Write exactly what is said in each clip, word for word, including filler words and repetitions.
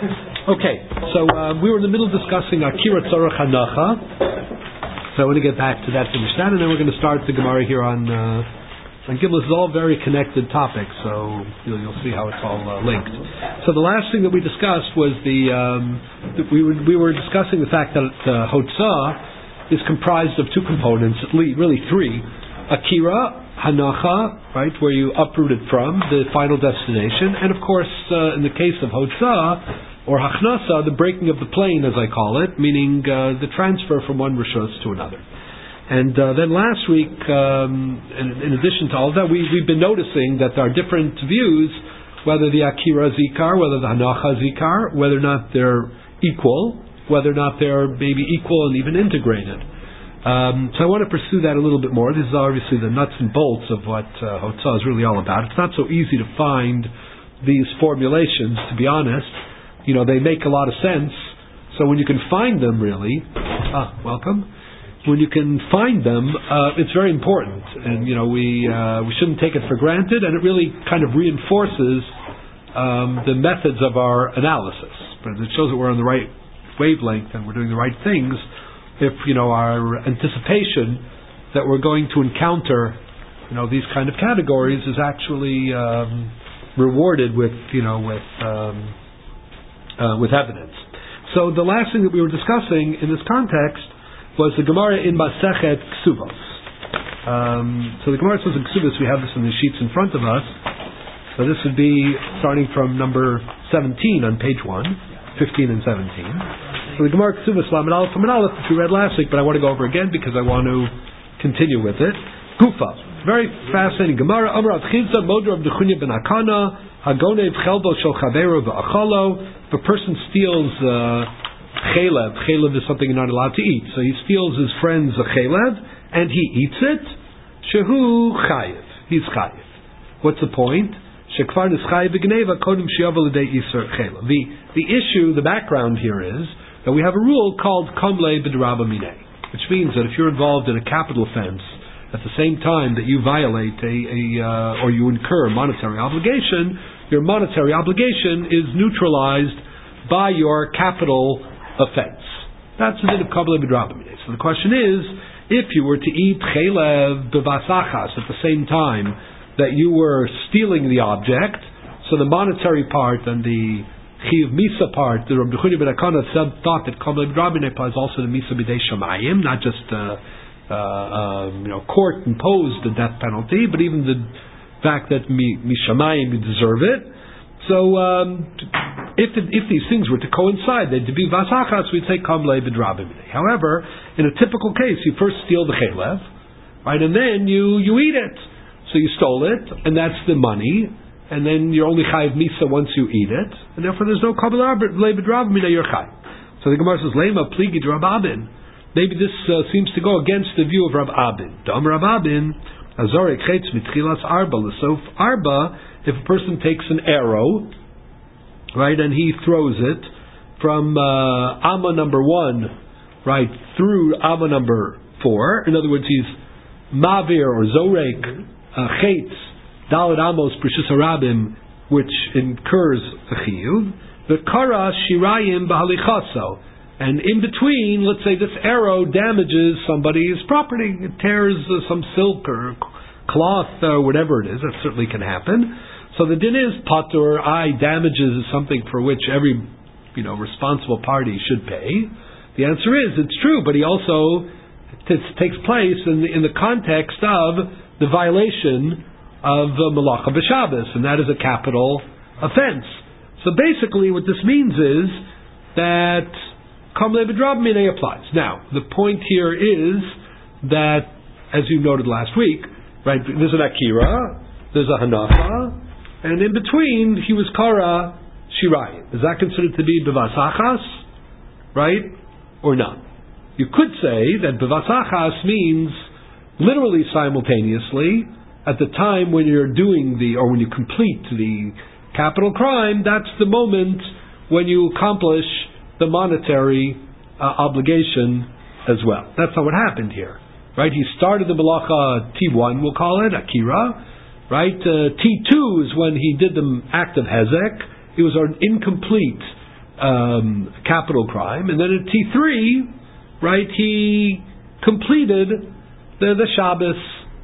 Okay, so uh, we were in the middle of discussing Akira Tzorach Hanacha. So I want to get back to that, finish that, and then we're going to start the Gemara here on uh, on Gimel. This is all very connected topics, so you'll, you'll see how it's all uh, linked. So the last thing that we discussed was the um, that we were we were discussing the fact that uh, Hotzah is comprised of two components, at least really three: Akira, Hanacha, right, where you uproot it from the final destination, and of course, uh, in the case of Hotzah or Hachnasa, the breaking of the plane, as I call it, meaning uh, the transfer from one rishos to another. And uh, then last week, um, in, in addition to all of that, we, we've been noticing that there are different views, whether the Akira Zikar, whether the Hanacha Zikar, whether or not they're equal, whether or not they're maybe equal and even integrated. Um, so I want to pursue that a little bit more. This is obviously the nuts and bolts of what uh, Hotzah is really all about. It's not so easy to find these formulations, to be honest. You know, they make a lot of sense. So when you can find them, really, ah, welcome. When you can find them, uh, it's very important, and you know, we uh, we shouldn't take it for granted. And it really kind of reinforces um, the methods of our analysis. But it shows that we're on the right wavelength and we're doing the right things. If you know our anticipation that we're going to encounter, you know, these kind of categories is actually um, rewarded with you know with. Um, Uh, with evidence. So the last thing that we were discussing in this context was the Gemara in Masechet Ksubos. Um, so the Gemara says in Ksubos, we have this in the sheets in front of us. So this would be starting from number seventeen on page one, fifteen and seventeen. So the Gemara Ksubos, Lamed Aleph, Lamed Aleph, which we read last week, but I want to go over again because I want to continue with it. Gufa. Very fascinating Gemara. Amar Rav Chizda, Modra of Dechunya ben Hakana, Hagonev Chelbo Shel Chavero V'Achalo. If a person steals uh, chelev, chelev is something you're not allowed to eat. So he steals his friend's chelev and he eats it. Shehu chayiv. He's chayiv. What's the point? Shekvar nischayiv v'gneva kodim sheyavel l'dei iser chelev. The the issue, the background here is that we have a rule called kamle b'draba minei, which means that if you're involved in a capital offense at the same time that you violate a, a uh, or you incur a monetary obligation, your monetary obligation is neutralized by your capital offense. That's the din of Kabbalah B'draba Minei. So the question is, if you were to eat chelev b'vasachas at the same time that you were stealing the object, so the monetary part and the Chiv Misa part, the Rabbi Dechunya ben Hakana said, thought that Kabbalah B'draba Minei applies also to Misa B'dei Shamayim, not just uh, uh, um, you know, court imposed the death penalty, but even the fact that Mishamayim you deserve it. So um, if it, if these things were to coincide, they'd be vasachas, we'd say kamle b'draba minei. However, in a typical case, you first steal the chelev, right, and then you, you eat it. So you stole it, and that's the money, and then you're only chayiv misa once you eat it, and therefore there's no kamle b'draba minei, you're chayiv. So the Gemara says, lema pligi Rav Abin. Maybe this uh, seems to go against the view of Rav Abin. Dam Rav Abin, azorek chetz mitchilas arba l'sof arba. If a person takes an arrow, right, and he throws it from uh, Amma number one, right, through Amma number four, in other words, he's Mavir or Zorek, Chetz, Dalad Amos, Prishus Harabim, which incurs a Chiyuv, the Kara Shirayim Bahalichaso, and in between, let's say this arrow damages somebody's property, it tears uh, some silk or cloth or whatever it is, that certainly can happen. So the din is patur, I damages is something for which every, you know, responsible party should pay. The answer is, it's true, but he also t- takes place in the, in the context of the violation of uh, Malacha B'Shabbos, and that is a capital offense. So basically what this means is that Kamle B'draba Minei applies. Now, the point here is that, as you noted last week, right, there's an Akira, there's a Hanacha, and in between, he was Kara Shirayim. Is that considered to be B'vasachas? Right? Or not? You could say that B'vasachas means literally simultaneously, at the time when you're doing the, or when you complete the capital crime, that's the moment when you accomplish the monetary uh, obligation as well. That's not what happened here. Right? He started the Malacha T one, we'll call it, Akira. Right? Uh, T two is when he did the act of Hezek. It was an incomplete um, capital crime, and then at T three, right, he completed the, the Shabbos.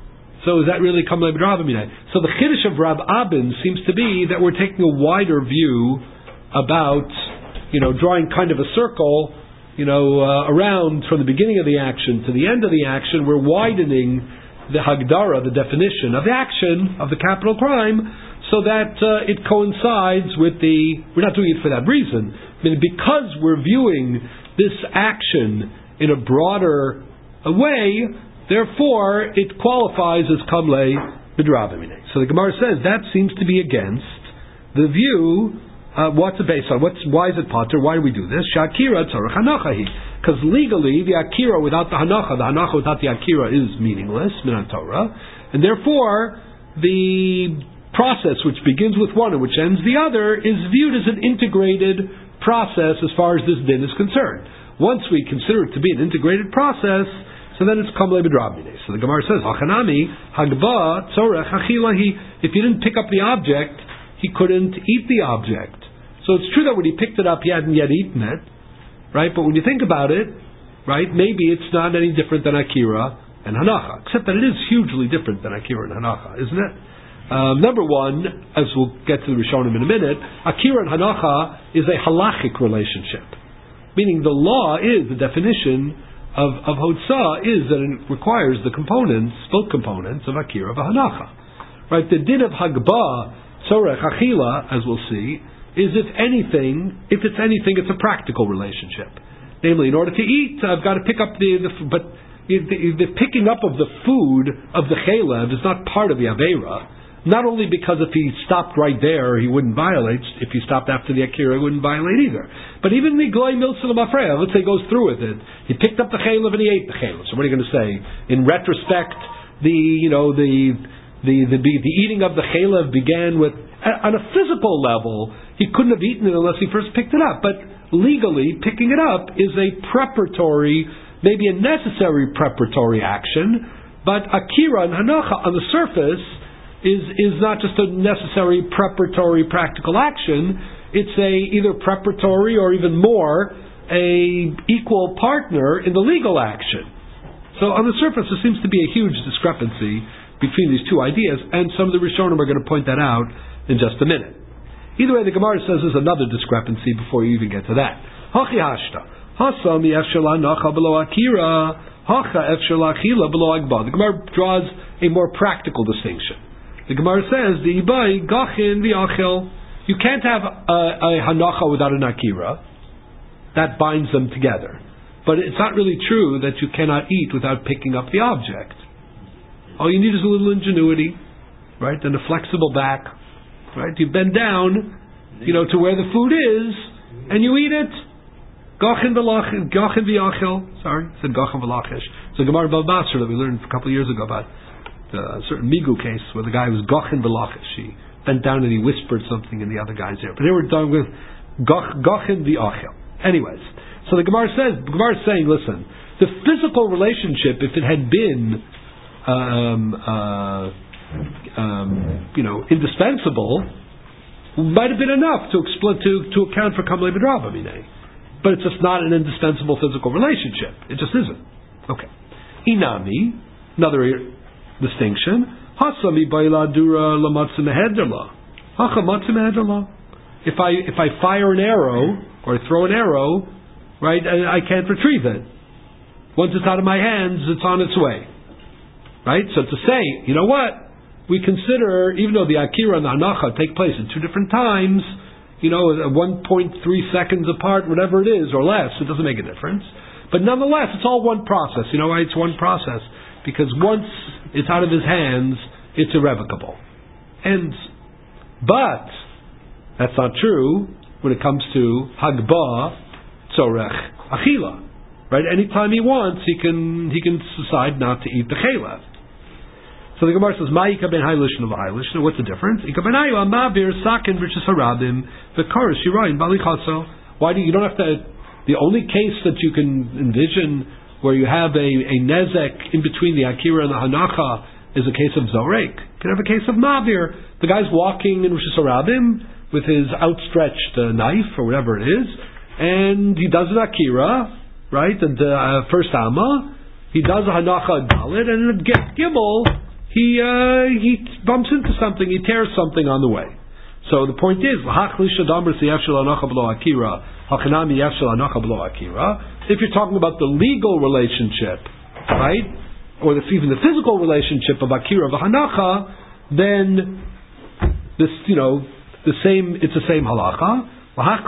So is that really Kamlei B'Drabamine? So the Chiddush of Rab Abin seems to be that we're taking a wider view about, you know, drawing kind of a circle, you know, uh, around from the beginning of the action to the end of the action. We're widening the Hagdara, the definition of the action of the capital crime, so that uh, it coincides with the, we're not doing it for that reason. I mean, because we're viewing this action in a broader way, therefore it qualifies as Kamlei B'Drabamine. So the Gemara says that seems to be against the view, uh, what's it based on? What's, why is it Potter? Why do we do this? Shakira Tzarech Hanachahi. Because legally, the Akira without the Hanacha, the Hanacha without the Akira is meaningless, Minan Torah, and therefore the process which begins with one and which ends the other is viewed as an integrated process as far as this din is concerned. Once we consider it to be an integrated process, so then it's Kamlei B'Drabamine. So the Gemara says, Hachanami, Hagba, Tzorech, Achilahi. If he didn't pick up the object, he couldn't eat the object. So it's true that when he picked it up, he hadn't yet eaten it, right? But when you think about it, right, maybe it's not any different than Akira and Hanacha, except that it is hugely different than Akira and Hanacha, isn't it? Um, number one, as we'll get to the Rishonim in a minute, Akira and Hanacha is a halachic relationship. Meaning the law is, the definition of, of Hotzah is that it requires the components, both components of Akira of Hanacha. Right? The din of Hagba, Tzorech, Achila, as we'll see, is if anything, if it's anything, it's a practical relationship. Namely, in order to eat, I've got to pick up the, the but the, the picking up of the food of the Chelev is not part of the Aveira. Not only because if he stopped right there, he wouldn't violate. If he stopped after the Akira, he wouldn't violate either. But even the Goy Milsa Mafreya, let's say he goes through with it. He picked up the Chelev and he ate the Chelev. So what are you going to say? In retrospect, the, you know, the, the, the, the eating of the Chelev began with, on a physical level, he couldn't have eaten it unless he first picked it up. But legally, picking it up is a preparatory, maybe a necessary preparatory action. But Akira and Hanacha on the surface is is not just a necessary preparatory practical action, it's a either preparatory or even more a equal partner in the legal action. So on the surface there seems to be a huge discrepancy between these two ideas, and some of the Rishonim are going to point that out in just a minute. Either way, the Gemara says there's another discrepancy before you even get to that. Hachi hashta hasami efshela nacha below akira hacha efshela achila below agba. The Gemara draws a more practical distinction. The Gemara says, the ibai gachin v'achel. You can't have a, a hanacha without an akira. That binds them together. But it's not really true that you cannot eat without picking up the object. All you need is a little ingenuity, right? And a flexible back, right? You bend down, you know, to where the food is, and you eat it. Gachin v'lachin, gachin v'achel. Sorry, I said gachin v'lachish. It's a Gemara Bava Basra that we learned a couple of years ago about a certain Migu case where the guy was gachin v'lachish. He bent down and he whispered something in the other guy's ear. But they were done with gachin v'achel. Anyways, so the Gemara says, the Gemara is saying, listen, the physical relationship, if it had been, um, uh, um, you know, indispensable, might have been enough to expl- to to account for Kamlei B'Drabamine. But it's just not an indispensable physical relationship. It just isn't. Okay. Inami, another distinction. Hasami ba'ila dura lamatzim mehedela. Hacha matzim mehedela. If I if I fire an arrow or I throw an arrow, right, I, I can't retrieve it. Once it's out of my hands, it's on its way. Right? So to say, you know what? We consider, even though the Akira and the Hanacha take place at two different times, you know, one point three seconds apart, whatever it is, or less, it doesn't make a difference. But nonetheless, it's all one process. You know why it's one process? Because once it's out of his hands, it's irrevocable. And, but, that's not true when it comes to Hagba, Tzorech, Achila. Right? Anytime he wants, he can he can decide not to eat the Chelev. So the Gemara says, Ma'ika ben Hailish and Hailish. Now what's the difference? Ika ben Hayu amabir sakin v'rishis harabim v'karis shirayin balichaso. Why do you, you don't have to? The only case that you can envision where you have a, a nezek in between the Akira and the Hanacha is a case of Zorek. You can have a case of Mavir. The guy's walking in Rishis Harabim with his outstretched uh, knife or whatever it is, and he does an akira, right, and uh, first amma, he does a hanacha dalit, and in gimel, he uh, he bumps into something, he tears something on the way. So the point is, if you're talking about the legal relationship, right, or the, even the physical relationship of akira v'hanacha, then this, you know, the same, it's the same halacha. But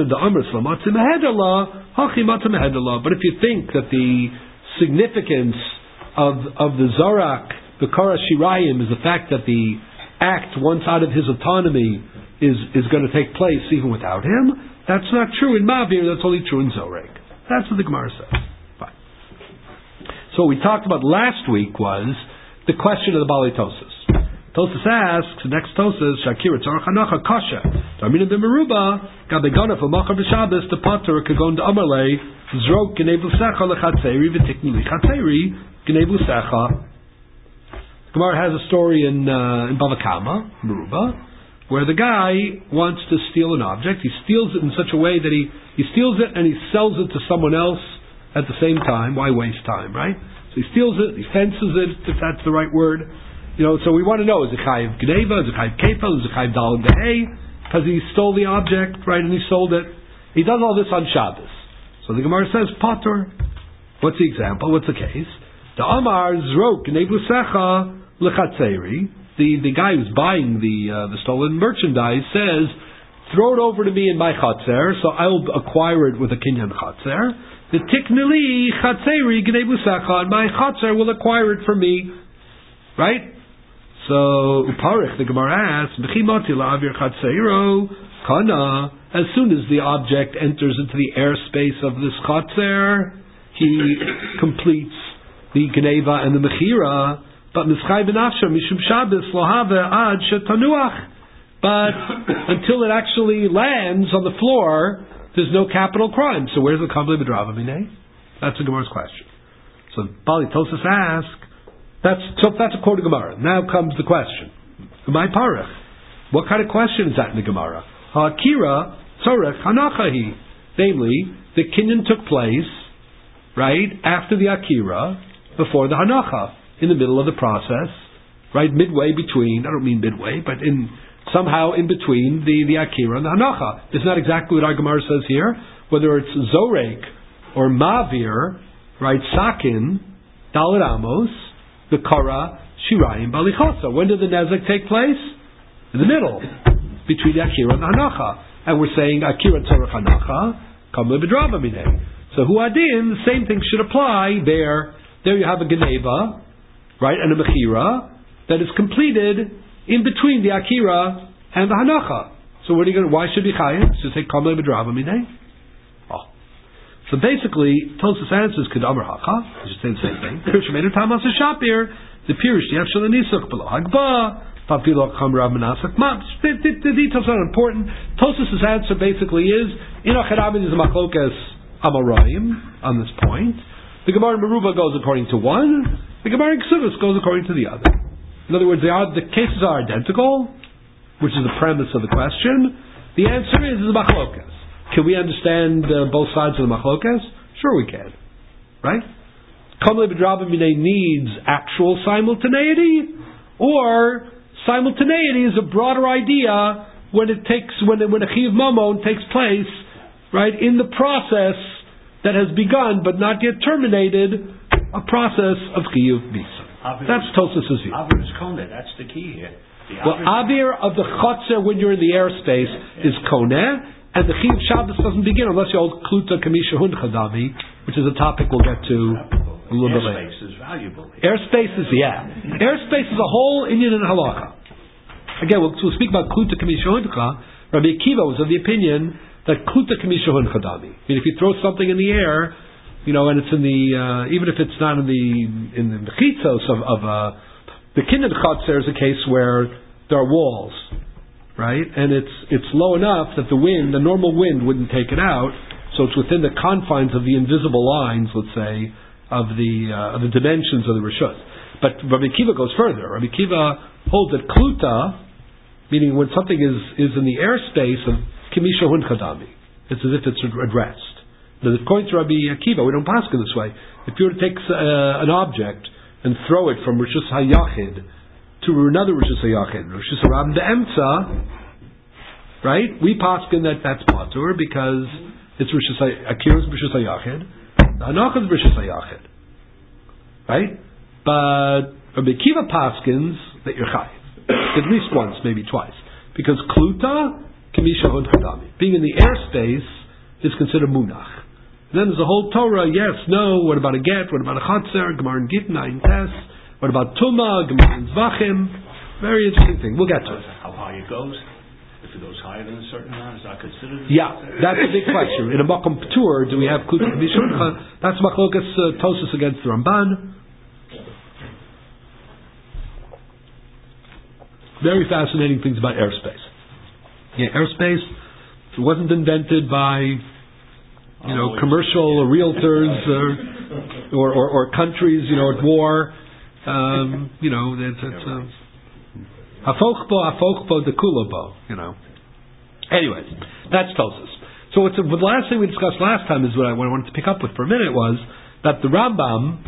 if you think that the significance of of the Zorak, the Kara Shirayim, is the fact that the act, once out of his autonomy, is is going to take place even without him, that's not true in Mavir, that's only true in Zorek. That's what the Gemara says. Fine. So what we talked about last week was the question of the Bali Tosis. Tosis asks, the next Tosis, Shakira Tzorach Hanacha Kasha, Darmina B'Meruba, Gabegana F'Macha B'Shabbos, the Pater, Kagon D'Amarle, Zrok, G'nei B'Secha, L'Chatzeri, V'Tikni L'Chatzeri, G'nei B'Secha. Gemara has a story in, uh, in Bava Kama, Meruba, where the guy wants to steal an object. He steals it in such a way that he, he steals it and he sells it to someone else at the same time. Why waste time, right? So he steals it, he fences it, if that's the right word. You know, so we want to know, is it chayiv gneva, is it chayiv kefa, is it chayiv dal gehei? Because he stole the object, right, and he sold it. He does all this on Shabbos. So the Gemara says, Pater. What's the example? What's the case? The Amar zrok gnevlusecha lechatzeri. The the guy who's buying the uh, the stolen merchandise says, throw it over to me in my chatzer, so I'll acquire it with a kinyan chatzer. The tiknili chatzeri gnevlusecha, and my chatzer will acquire it for me, right? So uparich, the Gemara asks, b'chimati la'avir chatzeiro kana. As soon as the object enters into the airspace of this chatzer, he completes the gneva and the mechira. But mischai b'nafsha mishum Shabbos lo have ad shetanuach. But until it actually lands on the floor, there's no capital crime. So where's the kamli b'drava minei? That's the Gemara's question. So Bali Tosis asks. That's so. That's a quote of Gemara. Now comes the question. My parach. What kind of question is that in the Gemara? Ha'akira tzorech hanachahi. Namely, the kinyan took place right after the akira, before the hanacha, in the middle of the process, right midway between. I don't mean midway, but in somehow in between the the akira and the hanacha. It's not exactly what our Gemara says here. Whether it's zorek or mavir, right? Sakin, dalet amos. The Kara Shirayim Balichasa. When did the Nezek take place? In the middle, between the Akira and the Hanacha. And we're saying Akira Tzorach Hanacha, Kamle B'Draba Minei. So Huadin, the same thing should apply there. There you have a Geneva, right, and a Mechira that is completed in between the Akira and the Hanacha. So what are you going to, why should be Chayim? Just say Kamle B'Draba Minei? So basically, Tosus answers Kedamar Hacha. I should say the same thing. Kirshmeinu Tamas Shapir. The Pirush Yef Shel Nisuk Below Hagba. Papilo Chamrav Menasak. The details are important. Tosus' answer basically is in Acharamin is a Machlokas Amarayim on this point. The Gemara in Meruba goes according to one. The Gemara in Ksuvas goes according to the other. In other words, they are the cases are identical, which is the premise of the question. The answer is is a Machlokas. Can we understand uh, both sides of the machlokas? Sure we can. Right? Kamle b'draba minei needs actual simultaneity, or simultaneity is a broader idea when it takes when when a chiyuv mamon takes place, right, in the process that has begun but not yet terminated, a process of chiyuv misa. That's Tosas' view. Avir is koneh. That's the key here. The well, avir of the chotzer when you're in the airspace is koneh. And the Chiyuv Shabbos doesn't begin unless you hold Kluta Kamisha Hun Chadavi, which is a topic we'll get to a little bit later. Airspace is valuable. Airspace is, yeah. Airspace is a whole Indian and Halacha. Again, we'll, we'll speak about Kluta Kamisha Hun Chadavi. Rabbi Akiva was of the opinion that Kluta Kamisha Hun Chadavi. I mean, if you throw something in the air, you know, and it's in the, uh, even if it's not in the, in the mechitzos of, of uh, the Kinyan Chatzer is a case where there are walls. Right, and it's it's low enough that the wind, the normal wind, wouldn't take it out. So it's within the confines of the invisible lines, let's say, of the uh, of the dimensions of the reshut. But Rabbi Akiva goes further. Rabbi Akiva holds that kluta, meaning when something is, is in the airspace of kimisha hun chadami. It's as if it's addressed. Now, according to Rabbi Akiva, we don't pass it this way. If you were to take uh, an object and throw it from Rishus HaYachid to another Rishus HaYachid, Rishus HaRabim Be'emtza, right? We paskin that that's patur because it's Rishus HaKirus Rishus HaYachid, the Hanacha is Rishus HaYachid, right? But Rabbi Akiva paskins that you're chayiv at least once, maybe twice, because kluta kamisha hod hadami, being in the airspace is considered munach. And then there's a whole Torah, yes, no, what about a get, what about a chatzer, Gemara and Gittin, Ayin Tes, what about Tumah, Gemara and Zvachim, very interesting thing, we'll get to it. How high it goes? If it goes higher than a certain amount, is that considered? Yeah, that's a big question. In a Makom P'tur, do we have Kluta K'mishon? That's Machlokas uh, Tosus against the Ramban. Very fascinating things about airspace. Yeah, airspace, it wasn't invented by you know, commercial or realtors or, or, or, or countries, you know, at war. Um, you know, it's Hafochbo, Hafochbo, Dekulobo, you know. Anyways, that's Tosus. So what's, the last thing we discussed last time is what I, what I wanted to pick up with for a minute was that the Rambam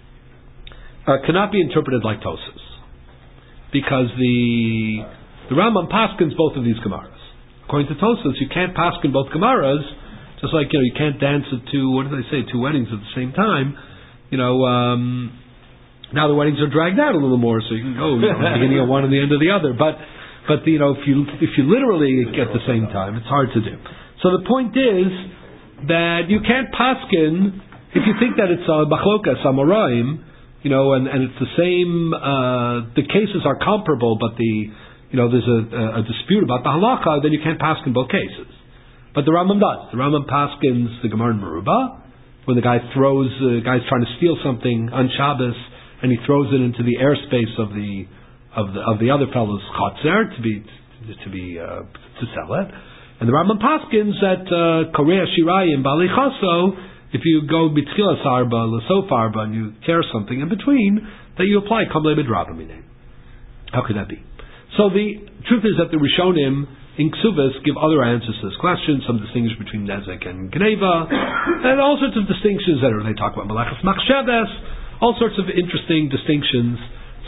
uh, cannot be interpreted like Tosus. Because the the Rambam paskins both of these Gemaras. According to Tosus, you can't paskin both Gemaras. Just like, you know, you can't dance at two, what did they say, two weddings at the same time. You know, um, now the weddings are dragged out a little more, so you can go, you know, the beginning of one and the end of the other. But, but you know, if you if you literally get the same time, it's hard to do. So the point is that you can't paskin, if you think that it's a machlokas, amoraim, you know, and, and it's the same, uh, the cases are comparable, but the, you know, there's a, a, a dispute about the halacha, then you can't paskin both cases. But the Rambam does. The Rambam paskins the Gemara in Meruba, when the guy throws, the uh, guy's trying to steal something on Shabbos, and he throws it into the airspace of the of the of the other fellow's chotzer to be to be uh, to sell it. And the Rambam paskins that Korea Shirayim Bali Chaso, if you go B'tchilas Arba, L'sof Arba, and you tear something in between, that you apply Kamle B'drabamine. How could that be? So the truth is that the Rishonim in Ksubas give other answers to this question. Some distinguish between Nezek and Gneva, and all sorts of distinctions that are, they talk about Malachas Machshavas, all sorts of interesting distinctions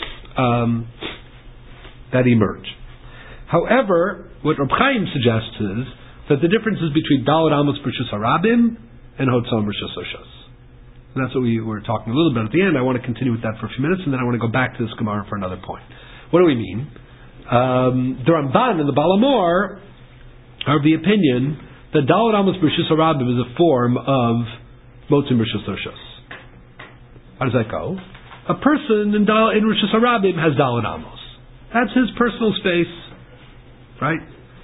um, that emerge. However, what Reb Chaim suggests is that the difference is between Daled Amos B'Rishus Harabim and Hotzon B'Rishus Oshos. And that's what we were talking a little bit at the end. I want to continue with that for a few minutes, and then I want to go back to this Gemara for another point. What do we mean? Um, the Ramban and the Balamor are of the opinion that Daled Amos B'Rishus Harabim is a form of Motzim B'Rishus Oshos. How does that go? A person in, Dal, in Rishus Harabim has Daled Amos. That's his personal space, right?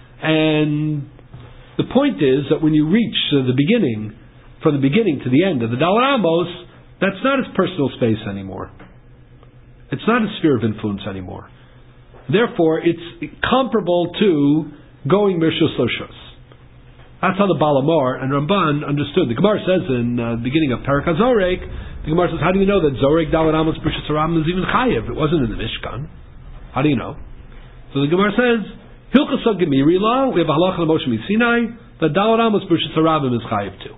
And the point is that when you reach uh, the beginning, from the beginning to the end of the Daled Amos, that's not his personal space anymore. It's not a sphere of influence anymore. Therefore, it's comparable to going Mirshus Loshos. That's how the Balamor and Ramban understood. The Gemara says in uh, the beginning of Parak HaZorek, the Gemara says, how do you know that Zorek Daled Amos B'Rishus Harabim is even Chayev? It wasn't in the Mishkan. How do you know? So the Gemara says, Hilchos HaGemiri La, we have a halacha Moshe Sinai, that Daled Amos B'Rishus Harabim is Chayev too.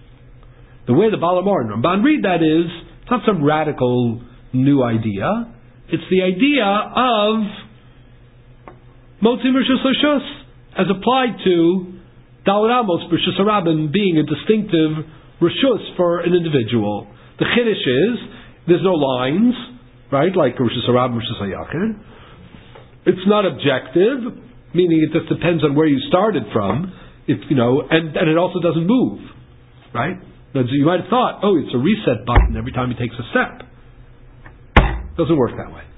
The way the Balamor and Ramban read that is, it's not some radical new idea. It's the idea of Motzim Rishus Oshos, as applied to Daled Amos B'Rishus Harabim being a distinctive Rishus for an individual. The Chiddush is, there's no lines, right, like Rishus Harabim, Rishus HaYachid. It's not objective, meaning it just depends on where you started from, if, you know, and, and it also doesn't move, right? You might have thought, oh, it's a reset button every time he takes a step. It doesn't work that way.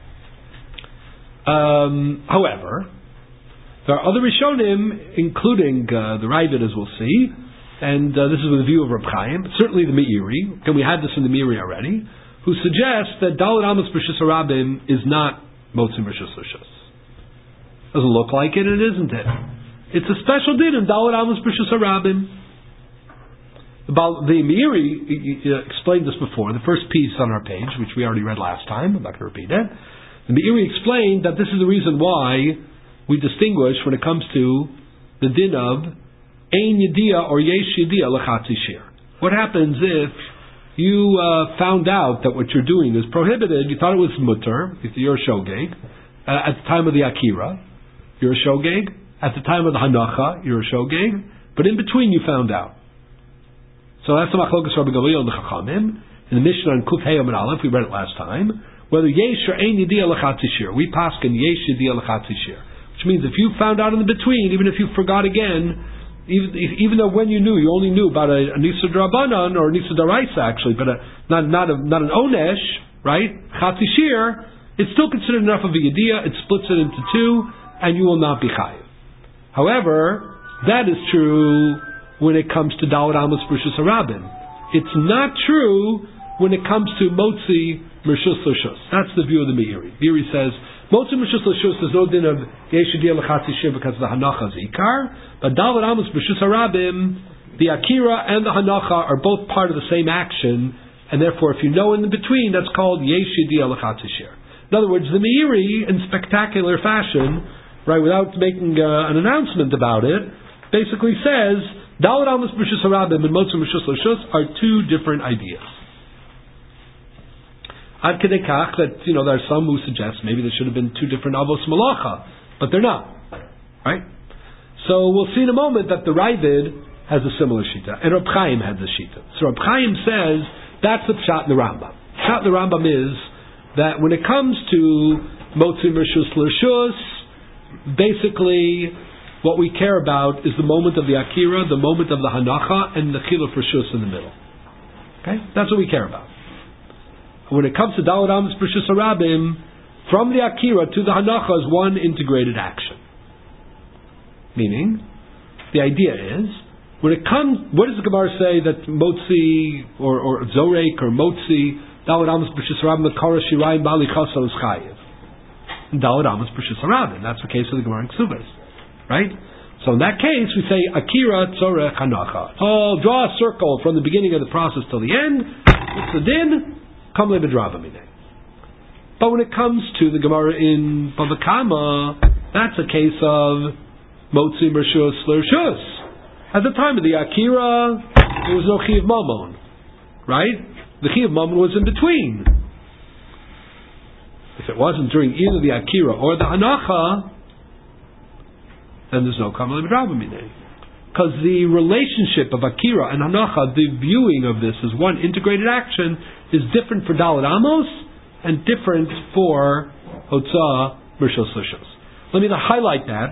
Um, however, there are other Rishonim, including uh, the Ravid, as we'll see, and uh, this is with the view of Reb Chaim, certainly the Meiri, and we had this in the Meiri already, who suggests that Daled Amos B'Rishus Harabim is not Motzim Rishus Oshos. Doesn't look like it, it isn't it? It's a special din in Daled Amos B'Rishus Harabim. The Meiri explained this before, the first piece on our page, which we already read last time, I'm not going to repeat it. The Meiri explained that this is the reason why we distinguish when it comes to the din of ein yediyah or yesh yediyah lechatzi shir. What happens if you uh, found out that what you're doing is prohibited? You thought it was mutter, if you're a shogeg, uh, at the time of the akira, you're a shogeg. At the time of the hanacha, you're a shogeg. But in between, you found out. So that's the machlokas Rabbi Gamliel and the Chachamim. In the Mishnah on Kuf Hey Amud Aleph, we read it last time. Whether yesh or ein yediyah lechatzi shir, we paskin yesh yediyah lechatzi shir, which means if you found out in the between, even if you forgot again, even if, even though when you knew, you only knew about a, a nisa drabanan or a nisa daraisa actually, but a, not not a, not an onesh, right? Chatzi shir, it's still considered enough of a yediyah. It splits it into two, and you will not be chayiv. However, that is true when it comes to Daled Amos Rishus Harabim. It's not true when it comes to Motzi Mershus Lashus. That's the view of the Meiri. Meiri says, Motzi Mershus Lashus is no din of Yesh Yediyah Lechatzi Shir because the Hanacha is Ikar, but Daled Amos Rishus Harabim, the Akira and the Hanacha are both part of the same action, and therefore if you know in the between, that's called Yesh Yediyah Lechatzi Shir. In other words, the Meiri, in spectacular fashion, right, without making uh, an announcement about it, basically says Daled Amos B'Rishus Harabim and Motzi B'Rishus Lashus are two different ideas. Ad kedei kach that, you know, there are some who suggest maybe there should have been two different Avos Malacha, but they're not. Right? So we'll see in a moment that the Ravid has a similar shita, and Reb Chaim has a shita. So Reb Chaim says that's the pshat in the Rambam. Pshat in the Rambam is that when it comes to Motzi B'Rishus Lashus, basically what we care about is the moment of the Akira, the moment of the Hanacha, and the Chiluf Rishus in the middle. Okay? That's what we care about. When it comes to Daled Amos B'Rishus Harabim, from the Akira to the Hanacha is one integrated action. Meaning, the idea is, when it comes, what does the Gemara say that Motzi, or, or Zorek, or Motzi, Daled Amos B'Rishus Harabim, the Kara Shirayim Bali Chasal is Chayiv. Daled Amos B'Rishus Harabim. That's the case of the Gemara in Ksubas. Right? So in that case, we say, Akira Tzorech Hanacha. Oh, draw a circle from the beginning of the process till the end. It's the din. Kam lebedrava minei. But when it comes to the Gemara in Bava Kama, that's a case of Motzi Mershus Lershus. At the time of the Akira, there was no Chiyav Mamon. Right? The Chiyav Mamon was in between. If it wasn't during either the Akira or the Hanacha, then there's no Kam lebedrava minei. Because the relationship of Akira and Hanacha, the viewing of this as one integrated action, is different for Daled Amos and different for Hotzah Mershus Lashus. Let me highlight that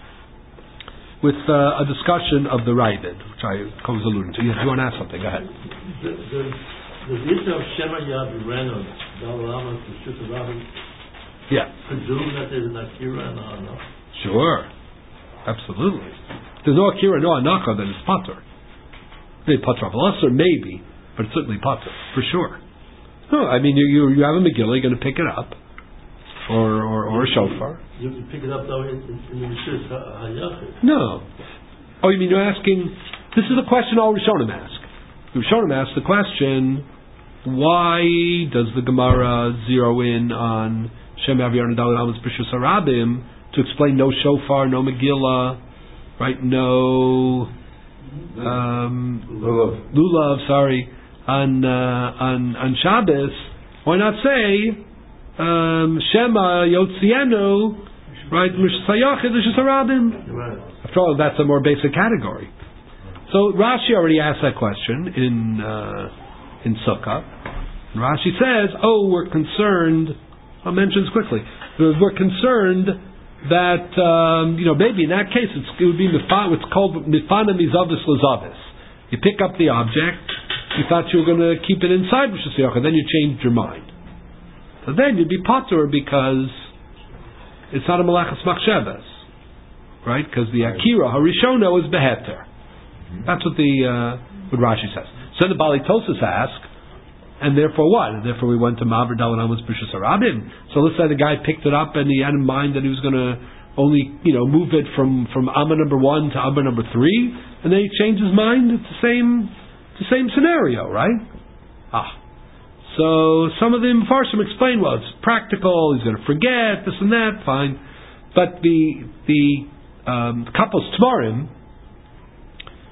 with uh, a discussion of the Ravid, which I was alluding to. Yes, you want to ask something? Go ahead. The issue of Shema Yad Renon, Daled Amos Mershus Harabim, yeah. presume that there's an Akira and a Hanacha? Sure. Absolutely. There's no Akira, no Hanacha, then it's Pater. Maybe Pater Avlasar, maybe, but it's certainly Pater, for sure. No, I mean, you you, you have a Megillah, you're going to pick it up, or or, or a shofar. You have to pick it up though in, in, in the Rishus HaYachid. No. Oh, you mean you're asking, this is a question all Rishonim ask. The Rishonim ask the question, why does the Gemara zero in on Shem Aviyar Daled Amos B'Rishus Harabim to explain no shofar, no Megillah, right? No um, lulav. lulav, sorry, on uh, on on Shabbos. Why not say um, Shema Yotzienu, right? Mershus HaYachid, Rishus Harabim. After all, that's a more basic category. So Rashi already asked that question in uh, in Sukkah. And Rashi says, "Oh, we're concerned." I'll mention this quickly. We're concerned that, um, you know, maybe in that case it's, it would be mifan, what's called mifana mizavis lazavis. You pick up the object, you thought you were going to keep it inside Rishus HaYachid, then you changed your mind. So then you'd be patur because it's not a malachas machshavas, right? Because the akira harishona was beheter. That's what the uh, what Rashi says. So the Bali Tosas ask, and therefore what? And therefore we went to Maver Daled Amos B'Rishus Harabim. So let's say the guy picked it up and he had in mind that he was going to only, you know, move it from, from Amma number one to Amma number three, and then he changed his mind. It's the same, it's the same scenario, right? Ah. So some of the Mepharshim explain, well, it's practical, he's going to forget, this and that, fine. But the, the, um, Kapos Tmarim,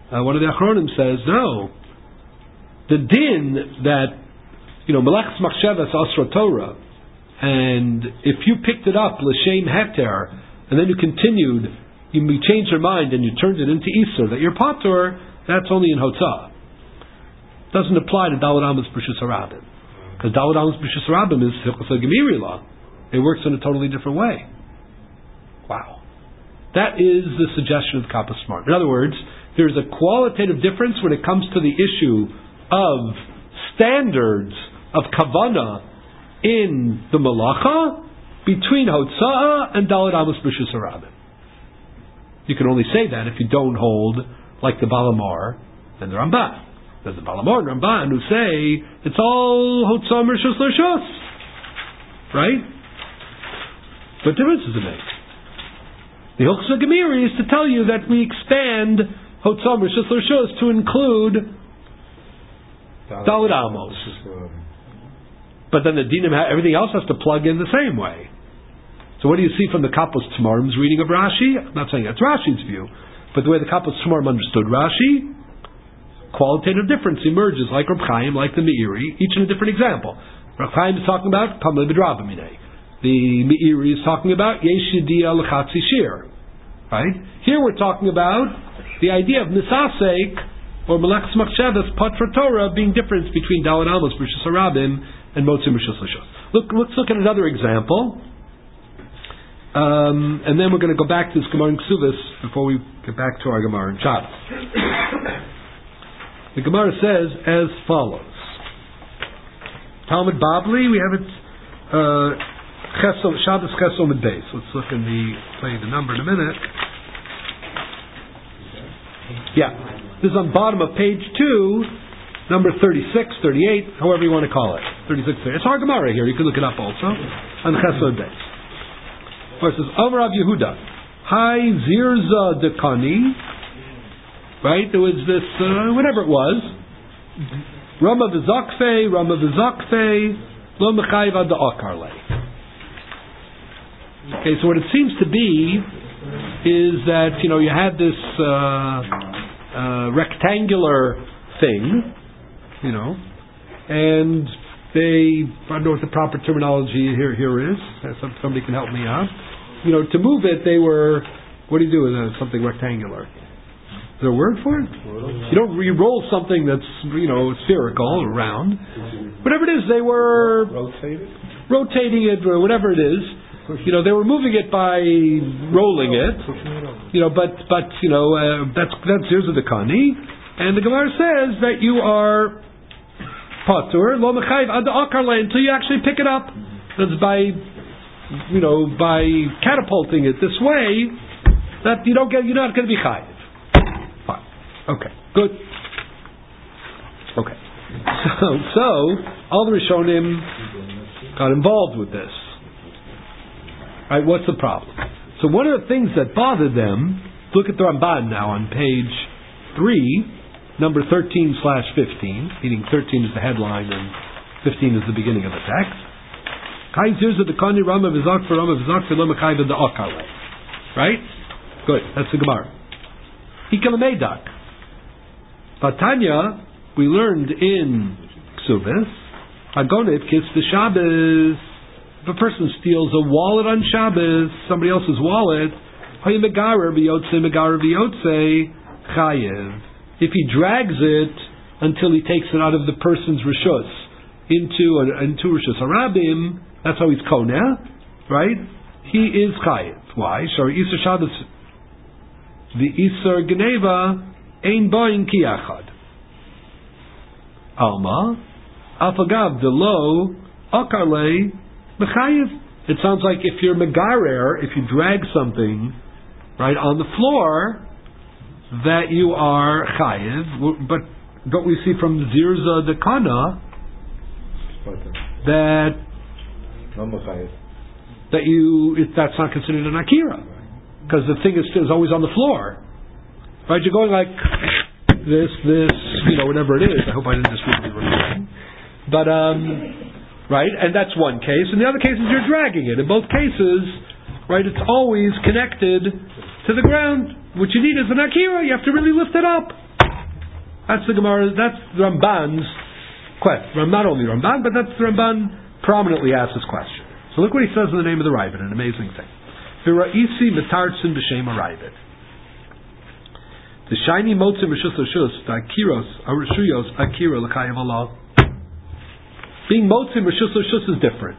Uh, one of the Achronim says, no. The din that, you know, Melech's Machshavas Asra Torah, and if you picked it up, L'Shem Heter, and then you continued, you changed your mind and you turned it into Isser, that you're Patur, that's only in Hotzah. Doesn't apply to Daled Amos B'Rishus Harabim. Because Daled Amos B'Rishus Harabim is Hilchos HaGemiri law. It works in a totally different way. Wow. That is the suggestion of Kappa Smart. In other words, there's a qualitative difference when it comes to the issue of standards of Kavanah in the Malacha between Hotzah and Daled Amos B'Rishus Harabim. You can only say that if you don't hold like the Balamar and the Ramban. There's the Balamar and Ramban who say it's all Hotzah Rishus L'Rishus. Right? What difference does it make? The Hilchos HaGemiri is to tell you that we expand Hotzah Rishus L'Rishus to include Daled Amos. But then the dinim, everything else has to plug in the same way. So what do you see from the Kapos Tamarim's reading of Rashi? I'm not saying that's Rashi's view, but the way the Kapos Tamarim understood Rashi, qualitative difference emerges, like Reb Chaim, like the Meiri, each in a different example. Reb Chaim is talking about Kamei B'Drabamine. The Meiri is talking about Yesh Yediyah L'Chatzi Shir. Right? Here we're talking about the idea of Nisasek or Melech's Machshavas Patra Torah being difference between Daled Amos B'Rishus Harabim and Motzim Rishus L'Rishus. Look, let's look at another example. Um, and then we're going to go back to this Gemara in Ksubis before we get back to our Gemara in Shabbos. The Gemara says as follows. Talmud Babli, we have it uh, Chesel, Shabbos Chesel Mid Beis. Let's look in the, tell you the number in a minute. Yeah, this is on bottom of page two, number thirty-six, thirty-eight, however you want to call it. thirty-six, thirty-eight. It's our Gemara here, you can look it up also, on Chesel Mid Beis. Where it says, Amar Rav Yehuda, Hai Zirza Dekani, right? There was this, uh, whatever it was, Rama V'Zakfe, Rama V'Zakfe, Lo Mechayiv Ad Akarle. Okay, so what it seems to be is that, you know, you had this uh, uh, rectangular thing, you know, and they, I don't know what the proper terminology here here is. Somebody can help me out. You know, to move it, they were, what do you do with uh, something rectangular? Is there a word for it? You don't re-roll something that's, you know, spherical or round. Whatever it is, they were rotating, rotating it or whatever it is. You know, they were moving it by rolling it. You know, but but you know, uh, that's that's Zirza Dekani, and the Gemara says that you are Patur Lo Mechayiv Ad Akarle until you actually pick it up. That's by, you know, by catapulting it this way, that you don't get, you're not going to be chayiv. Fine. Okay. Good. Okay. So, so all the Rishonim got involved with this. Right? What's the problem? So one of the things that bothered them, look at the Ramban now on page three, number thirteen slash fifteen, meaning thirteen is the headline and fifteen is the beginning of the text. Right? Good. That's the Gemara. Ikalamedak. Vatanya, we learned in Ksubis, Hagonit kiss the Shabbos. If a person steals a wallet on Shabbos, somebody else's wallet, if he drags it until he takes it out of the person's rishus into into rishus harabim, that's how he's koneh, right? He is chayiv. Why? Shari Isar Shabbos, the Isar Geneva ein bain kiyachad. Alma afagav delo akarle. It sounds like if you're megarer, if you drag something right on the floor, that you are chayiv. But but we see from Zirza Dekana that that you if that's not considered an akira because the thing is, is always on the floor. Right? You're going like this, this, you know, whatever it is. I hope I didn't just read the recording. But um. Right, and that's one case. In the other cases, you're dragging it. In both cases, right, it's always connected to the ground. What you need is an akira. You have to really lift it up. That's the Gemara. That's the Ramban's question. Not only Ramban, but that's the Ramban prominently asks this question. So look what he says in the name of the Ravid, an amazing thing. V'ra'isi mitartzin b'shem ha'Ravid. The shiny motzim rishus l'shus, the akiros, arishuyos, akira l'chayav Allah. Being motzim rishus l'shus is different.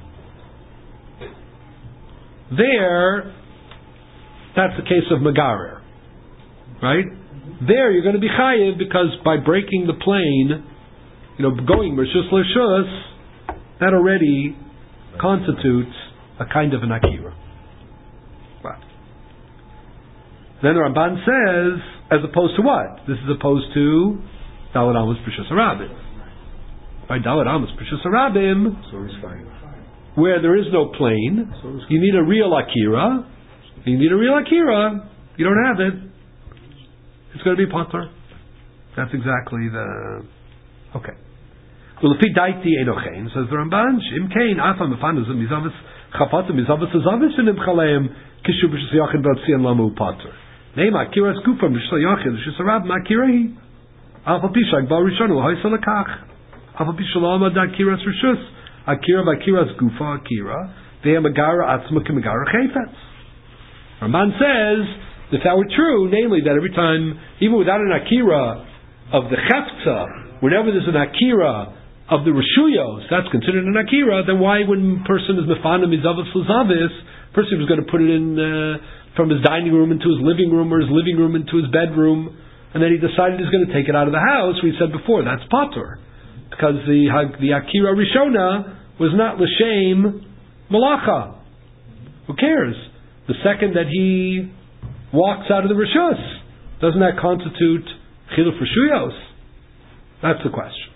There, that's the case of Megarer. Right? There you're going to be chayiv because by breaking the plane, you know, going rishus l'shus, that already constitutes a kind of an akira. Right. Then the Ramban says, as opposed to what? This is opposed to Daled Amos B'Rishus Harabim. By Daled Amos B'Rishus Harabim, so he's fine. Where there is no plane, so you need a real akira. You need a real akira. You don't have it. It's going to be potter. That's exactly the. Okay. Well, if he daiti enochein, says the Ramban, im kein afam mefanazim mizavis chapatim mizavis azavis v'nim chaleim kishu b'shus yachid b'atzian lamu potter. Neima akiras gufam b'shus yachid b'shus harab ma'akirei. Alfa pishak ba'al rishonu ha'isa lekach. Alfa pishalama da'akiras rishus. Akira ba'akiras gufa akira. Ve'ya megara atzma k'megara chayfetz. Ramban says, if that were true, namely that every time, even without an akira of the chefza, whenever there's an akira of the reshuyos, that's considered an akira, then why when a person is mefanim mizavis l'zavis, person was going to put it in uh, from his dining room into his living room, or his living room into his bedroom, and then he decided he's going to take it out of the house. We said before, that's patur. Because the the akira rishona was not l'shem malacha. Who cares? The second that he walks out of the rishus, doesn't that constitute chiluf reshuyos? That's the question.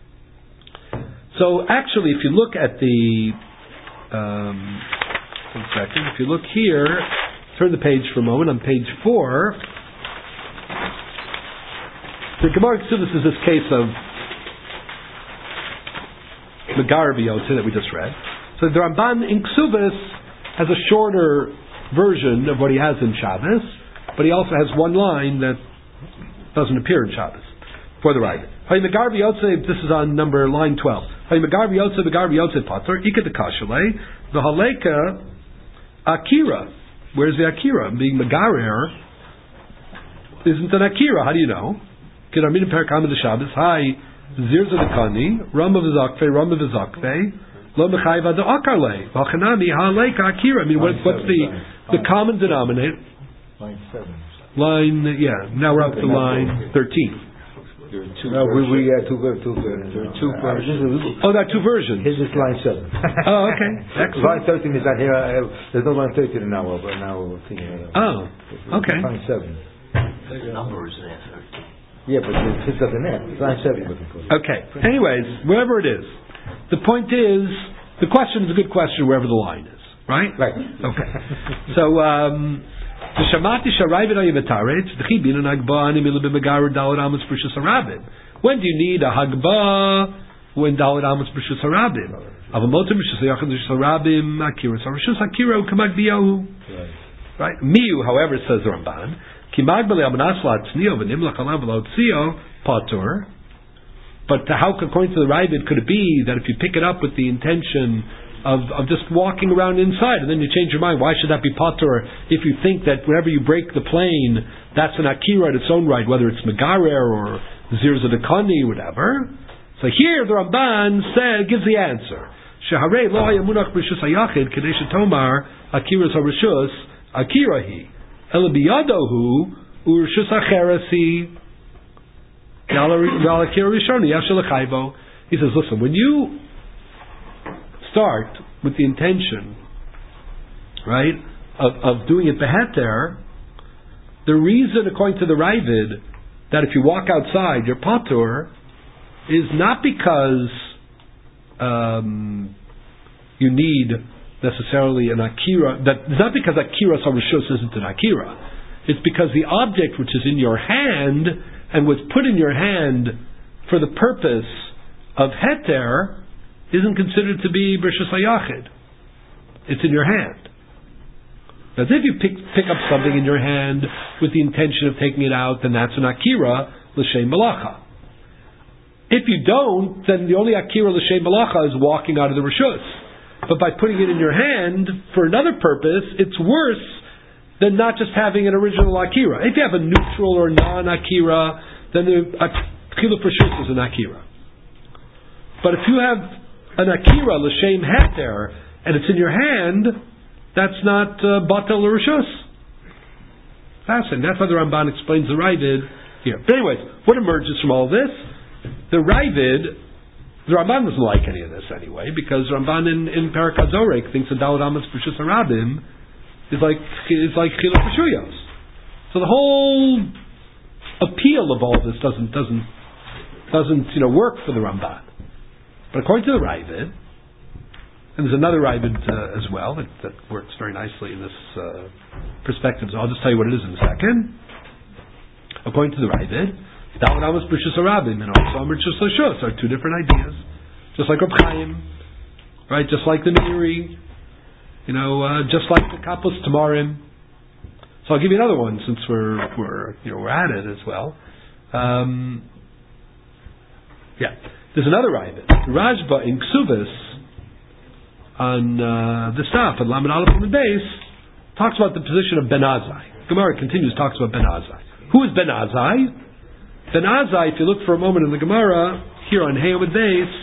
So actually, if you look at the, um, one second, if you look here, turn the page for a moment, on page four, the Gemara Ksubis is this case of Megar B'Yotze that we just read. So the Ramban in Ksubis has a shorter version of what he has in Shabbos, but he also has one line that doesn't appear in Shabbos for the writer. This is on number line twelve. Megar B'Yotze, Megar B'Yotze Pater, Ika de Kashale, the Haleka Akira. Where's the Akira? Being Megarer isn't an Akira. How do you know? Kedarmin Perkam de Shabbos. Hi, Zirza de Kani, Ram of Zakfe, Ram of Zakfe, Lo Mechayva de Akarle, Vachanami Haleka Akira. I mean, what's, what's the the common denominator? Line seven. Line, yeah. Now we're up to line thirteen. No, we we uh, two ver- two ver- there are two versions. Oh, there are two versions. His is line seven. Oh, okay. Excellent. Line thirteen is not here. Uh, there's no line thirteen in now, but now we're thinking. Uh, oh, okay. Line seven. The number is there, thirteen. Yeah, but his doesn't have. It's line seven. Looking for. Okay. Anyways, wherever it is, the point is, the question is a good question wherever the line is, right? Right. Okay. So. um When do you need a hagba? When Daled Amos B'Rishus Harabim. Avamotim B'Rishus Yachid Harabim Akira. So Rishus Akira Kamag Biyahu. Right. Miu, however, says the Ramban. Kimag B'Le Abanasla Tzniyo V'Nimlach Alav V'Lotzio Patur. But how, according to the Ravid, could it be that if you pick it up with the intention Of, of just walking around inside, and then you change your mind? Why should that be patur if you think that whenever you break the plane, that's an akira at its own right, whether it's megarer or zirza dekani, whatever? So here the Ramban said, gives the answer. Sheharei lo hayamunach b'rishus hayachid kadei shetomar akiras harishus akirahi ela biyadohu urishus acherasi yal akira rishoni yashel lechayvo. He says, listen, when you start with the intention, right, of, of doing it beheter, the reason, according to the Ravid, that if you walk outside, you're patur, is not because um, you need necessarily an akira, that, it's not because akira sarishus isn't an akira. It's because the object which is in your hand and was put in your hand for the purpose of heter isn't considered to be B'Rishus Hayachid. It's in your hand. As if you pick, pick up something in your hand with the intention of taking it out, then that's an akira. l'shem malacha. If you don't, then the only akira l'shem malacha is walking out of the rishus. But by putting it in your hand for another purpose, it's worse than not just having an original akira. If you have a neutral or non-akira, then the chiluf rishus is an akira. But if you have an akira l'shem heter and it's in your hand, that's not uh, batel rishus. Fascinating. That's how the Ramban explains the Ravid here. But anyways, what emerges from all this? The Ravid, the Ramban doesn't like any of this anyway, because Ramban in, in Perek HaZorek thinks that Daled Amos B'Rishus HaRabim is like is like Chiluf Rishuyos. So the whole appeal of all this doesn't doesn't doesn't you know work for the Ramban. But according to the Ravid, and there's another Ravid uh, as well that, that works very nicely in this uh, perspective. So I'll just tell you what it is in a second. According to the Ravid, Daled Amos B'Rishus HaRabim and also Amr Rishus L'Shus are two different ideas. Just like Reb Chaim, right? Just like the Meiri, you know, uh, just like the Kapos Tamarim. So I'll give you another one since we're we're you know we're at it as well. Um, yeah, there's another Ravid. Rajba in Ksubis on uh, the staff at Lamed Aleph and Beis talks about the position of Ben Azai. Gemara continues talks about Ben Azai. Who is Ben Azai? Ben Azai, if you look for a moment in the Gemara here on Hey Amud Beis,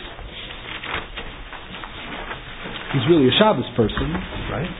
he's really a Shabbos person, right?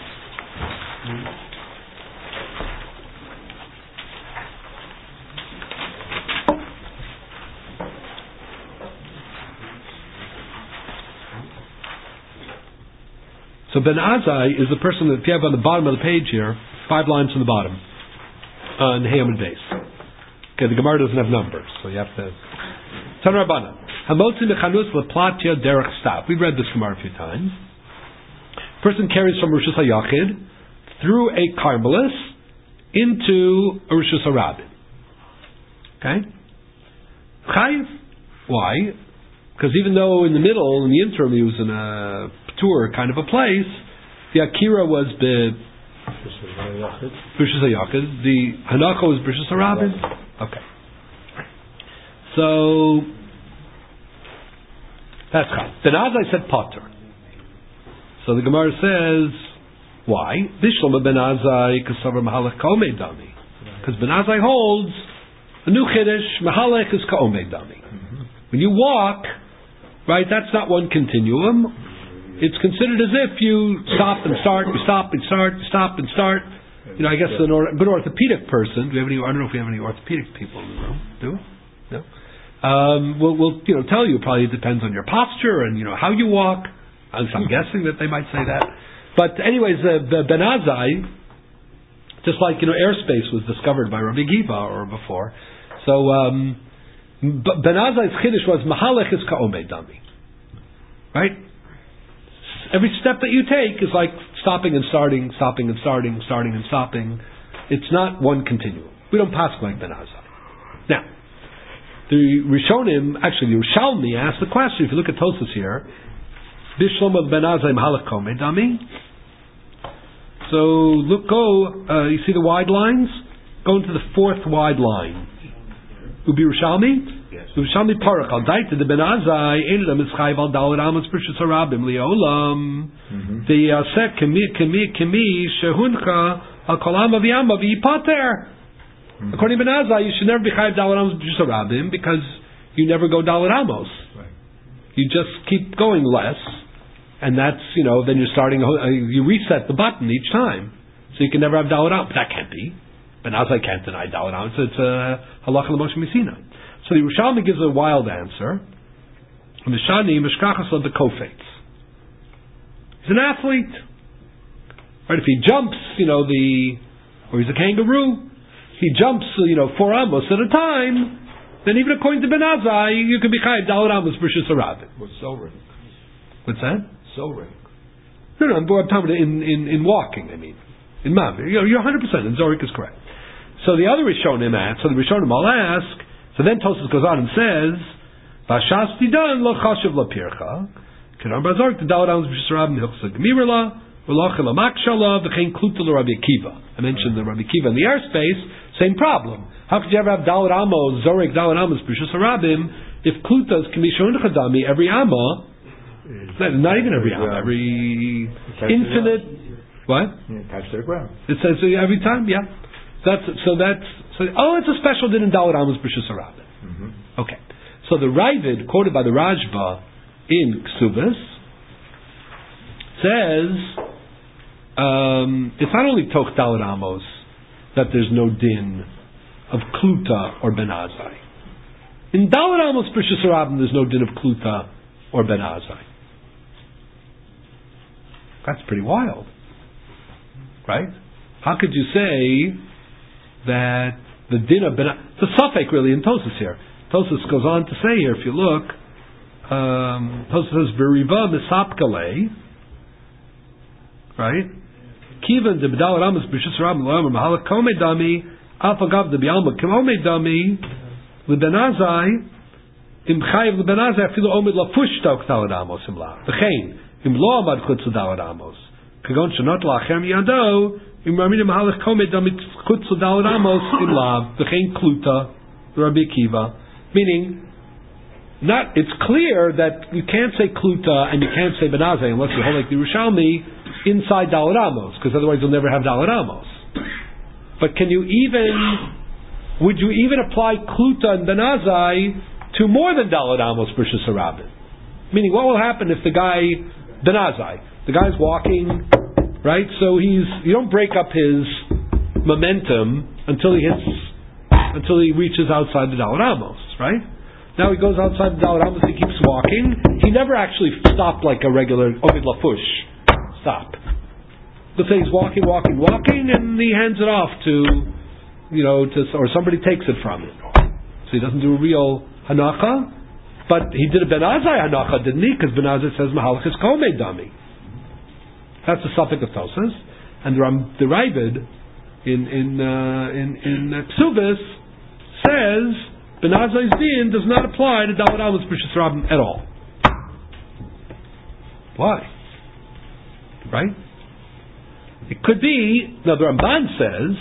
So Ben Azai is the person that, if you have on the bottom of the page here, five lines from the bottom, on Hey Amud Beis. Okay, the Gemara doesn't have numbers, so you have to... Tan Rabbana. Hamotzi mechanus leplatya derech staf. We've read this Gemara a few times. Person carries from Rishus HaYachid through a Carmelis into a Rishus HaRabim. Okay? Chayiv. Why? Because even though in the middle, in the interim, he was in a tour kind of a place, the Akira was the Rishus HaYachid, the Hanacha was Rishus HaRabim. Okay. So that's how. Then as I said Potter. So the Gemara says, why? Bishlama Ben Azai Kasavar Mahalech Ka'omei Dami. Because Ben Azai holds a new Chiddush, Mahalech is Ka'omei Dami. When you walk, right, that's not one continuum. It's considered as if you stop and start, you stop and start, you stop and start. You know, I guess a or- good orthopedic person. Do we have any? I don't know if we have any orthopedic people in the room. Do we? No. Um, we'll, we'll, you know, tell you. Probably it depends on your posture and you know how you walk. I'm guessing that they might say that. But anyways, uh, the Ben Azai, just like you know, airspace was discovered by Rabbi Giva or before. So um, Ben Azai's chiddush was Mahalech is Ka'omei Dami. Right. Every step that you take is like stopping and starting, stopping and starting, starting and stopping. It's not one continuum. We don't pass like Ben Azai. Now, the Rishonim, actually the Yerushalmi asked the question, if you look at Tosfos here, Bishlom of Ben Azai Mahalech Ka'omei Dami. So look, go, uh, you see the wide lines? Go into the fourth wide line. Ubi Yerushalmi? Yerushalmi Parach al Daita de Ben Azai Einadam is Chayv al Daled Amos B'Rishus HaRabim Li'olam the Yaseh Kemi Kemi Kemi Shehuncha Al Kolam Aviyama V'Yipater. According to Ben Azai, you should never be Chayv Daled Amos B'Rishus HaRabim because you never go Daled Amos. You just keep going less, and that's you know then you're starting uh, you reset the button each time, so you can never have Daled Amos. But that can't be. Ben Azai can't deny Daled Amos. It's a halacha l'Moshe Messina. So the Yerushalmi gives a wild answer. Mishani Mishkachas of the Kofetz. He's an athlete. Right? If he jumps, you know, the or he's a kangaroo, he jumps, you know, four amos at a time, then even according to Ben Azai, you could be chayav daled amos b'Rishus HaRabim. What's Solring? What's that? Solring. No, no, I'm talking about in, in, in walking, I mean. In Mav. You know, you're one hundred percent, and Zorik is correct. So the other Rishonim ask, so the Rishonim all ask, so then Tosfos goes on and says, Vashas tidan lo chashiv la pircha, Kenar Bazorik to daled amos b'Rishus HaRabim hilchsa gemirla, v'lochel amakshala, v'chein kluta l'Rabbi Akiva. I mentioned the Rabbi Akiva in the airspace, Same problem. How could you ever have Dalet Amos, Zorek Dalet Amos, B'Rishus Harabim, if Klutas can be shown Chadami every Amma, not even every Amma, every infinite, what? Attached to the ground. It says every time, yeah. That's, so that's, so, oh, it's a special din in Dalet Amos, B'Rishus Harabim. Mm-hmm. Okay. So the Ravid, quoted by the Rajba in Ksubis, says, um, it's not only Toch Dalet Amos that there's no din of Kluta or Ben Azai. In Dalet Amos B'Rishus Harabim there's no din of Kluta or Ben Azai. That's pretty wild. Right? How could you say that the din of Ben Azai, it's a suffix really in Tosas here. Tosas goes on to say here, if you look, um, Tosas says, B'riba misapkale, right? Kivan de B'Dalet Amos B'Rishus Harabim L'Omer Mahalak Komei Dami Afagav de B'Alma Komei Dami L'Ben Azai Im Chayiv L'Ben Azai Afilu Omid Lafush Tok Dalet Amos Imla V'chein Im Lo Amad Chutz Dalet Amos Kagon Shanot La'Achem Yado Im Ramina Mahalak Komei Dami Chutz Dalet Amos Imla V'chein Kluta Rabbi Akiva, meaning not, it's clear that you can't say Kluta and you can't say Ben Azai unless you hold like the Yerushalmi inside Dalet Amos, because otherwise you'll never have Dalet Amos. But can you even, would you even apply Kluta and Ben Azai to more than Dalet Amos B'Rishus Harabim? Meaning, what will happen if the guy, Ben Azai, the guy's walking, right? So he's, you don't break up his momentum until he hits, until he reaches outside the Dalet Amos, right? Now he goes outside the Dalet Amos, he keeps walking. He never actually stopped like a regular Omid Lafush. Stop. Let's say he's walking, walking, walking, and he hands it off to, you know, to, or somebody takes it from him. So he doesn't do a real hanacha, but he did a Ben Azai hanacha, didn't he? Because Ben Azai says Mahalachis Komei Dami. That's the suffix of Tosas, and the, Ram, the Ravid in in uh, in in uh, Ksubis says Ben Azai's din does not apply to Dalet Amos B'Rishus Harabim at all. Why? Right? It could be, now the Ramban says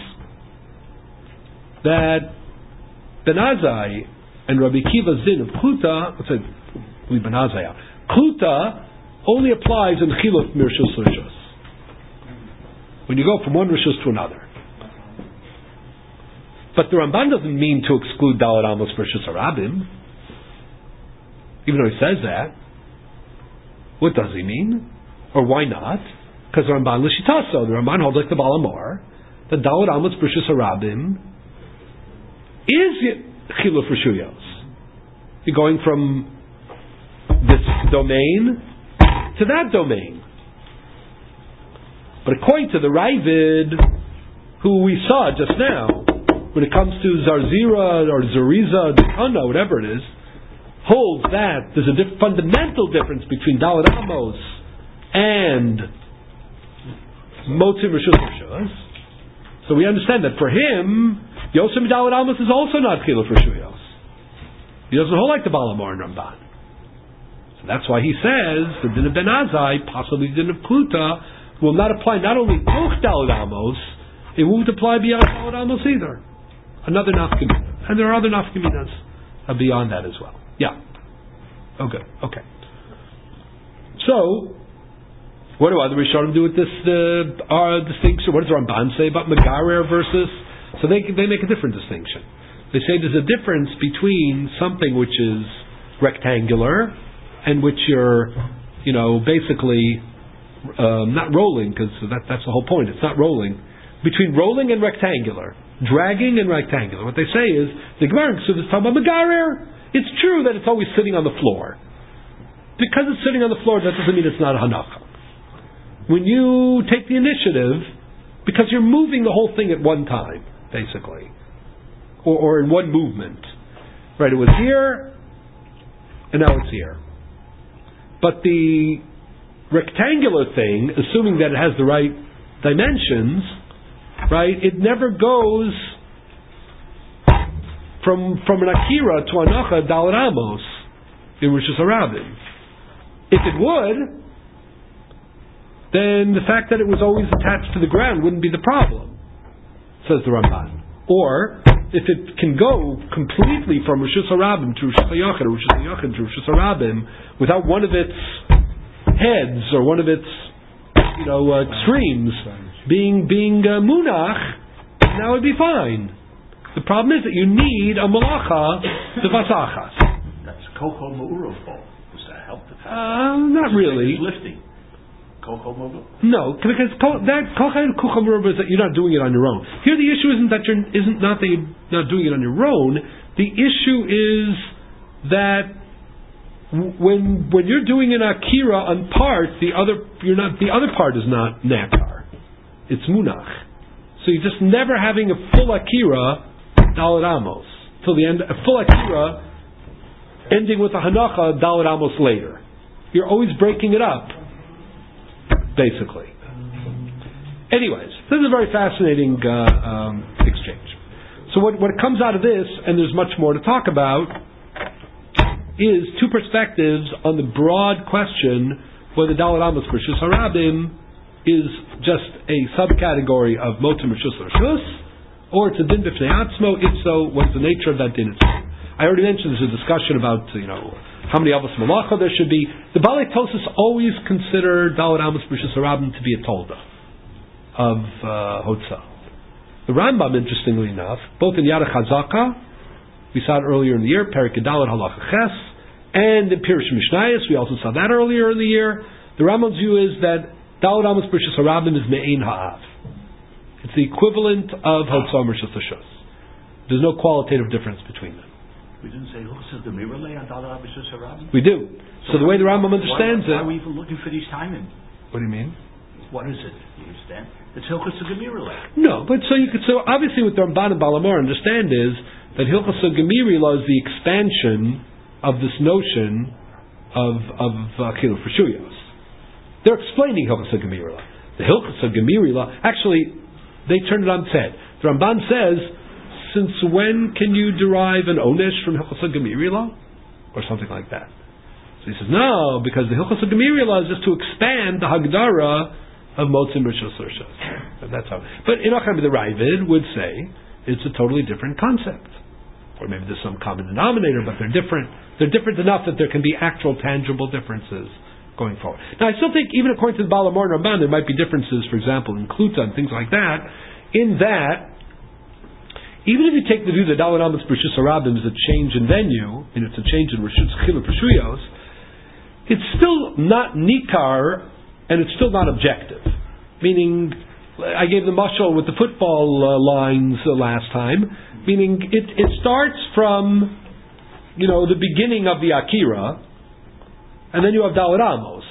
that Ben Azai and Rabbi Akiva's din of Kluta, let's say, leave Ben Azai out, Kluta only applies in Chiluf Mirshus Rishus. When you go from one Rishus to another. But the Ramban doesn't mean to exclude Dalet Amos B'Rishus Harabim, even though he says that. What does he mean? Or why not? Because the Ramban L'Shitaso, the Ramban holds like the Baal HaMaor, that Dalet Amos B'Rishus Harabim is Chiluf Rishuyos. You're going from this domain to that domain. But according to the Ravid, who we saw just now, when it comes to Zarzira or Zariza, Dekana, whatever it is, holds that there's a diff- fundamental difference between Dalet Amos and Motzim Rishus Rishus. So we understand that for him, Yosem Dalet Amos is also not Chiluf Rishuyos. He doesn't hold like the Baal HaMaor and Ramban. So that's why he says the din of Ben Azai, possibly the din of Kluta, will not apply not only Toch Dalet Amos, it won't apply beyond Dalet Amos either. Another nafkamina. And there are other nafkaminas beyond that as well. Yeah. Okay. Okay. So, what do other Rishonim do with this uh, uh, distinction? What does Ramban say about Megarer versus? So they they make a different distinction. They say there's a difference between something which is rectangular and which you're, you know, basically um, not rolling, because that, that's the whole point. It's not rolling. Between rolling and rectangular, dragging and rectangular. What they say is, the Gemara in Ksubis is talking about Megarer. It's true that it's always sitting on the floor. Because it's sitting on the floor, that doesn't mean it's not a hanacha. When you take the initiative, because you're moving the whole thing at one time, basically, or, or in one movement. Right, it was here, and now it's here. But the rectangular thing, assuming that it has the right dimensions, right, it never goes from from an Akira to Anacha Dalet Amos in Rishus Harabim. If it would, then the fact that it was always attached to the ground wouldn't be the problem, says the Ramban. Or, if it can go completely from Rishus HaRabim to Rishus HaYachid, or Rishus HaYachid to Rishus HaRabim, without one of its heads, or one of its, you know, uh, extremes, being, being uh, Munach, that would be fine. The problem is that you need a Malacha to Vasachas. That's Koko Ma'uro fault. Does that help the fact? Uh, not really. It's lifting. Koko Ma'uro? No, because ko- that Kochel Kuchamurba is that you're not doing it on your own. Here the issue isn't that you're isn't not that you're not doing it on your own. The issue is that w- when when you're doing an akira on part, the other you're not the other part is not nakar. It's munach. So you're just never having a full akira Dalet Amos till the end. A full akira ending with a hanacha Dalet Amos later. You're always breaking it up, basically. Anyways, this is a very fascinating uh, um, exchange. So what, what comes out of this, and there's much more to talk about, is two perspectives on the broad question whether Dalet Amos Rishus HaRabim is just a subcategory of Motzim Rishus Rishus, or it's a din b'fnei atzmo. If so, what's the nature of that din itself? I already mentioned there's a discussion about, you know, how many avos malacha there should be. The Balei Tosas always consider Dalet Amos Rishus HaRabim to be a tolda of uh, Hotza. The Rambam, interestingly enough, both in Yad HaChazaka, we saw it earlier in the year, Perek Dalet Halacha Ches, and in Pirush Mishnayos, we also saw that earlier in the year. The Rambam's view is that Dalet Amos Rishus HaRabim is Me'ein Ha'av. It's the equivalent of Hotza Rishus Hashus. There's no qualitative difference between them. We didn't say Hilchos Gemirale on Dalet Amos Rishus HaRabim? We do. So, so the way the Rambam understands why, it... why are we even looking for these timing? What do you mean? What is it? You understand? It's Hilchos Gemirale. No, but so you could... So obviously what the Ramban and Balamor understand is that Hilchos Gemirale is the expansion of this notion of of uh, Chiluf Rishuyos. They're explaining Hilchos Gemirale. The Hilchos Gemirale... Actually, they turn it on its head. The Ramban says... Since when can you derive an onesh from Hilchos Gemirale? Or something like that. So he says, no, because the Hilchos Gemirale is just to expand the Hagdara of Motzim Rishus Rishus. That's how. But in Acham the Ravid would say it's a totally different concept. Or maybe there's some common denominator, but they're different. They're different enough that there can be actual tangible differences going forward. Now I still think, even according to the Balamor and Ramban, there might be differences, for example, in Kluta and things like that, in that even if you take the view that Dalet Amos Rishus HaRabim is a change in venue, and it's a change in Rishus Chiluf Rishuyos, it's still not nikar, and it's still not objective. Meaning, I gave the mashal with the football uh, lines uh, last time, meaning it, it starts from, you know, the beginning of the Akira, and then you have Dalet Amos.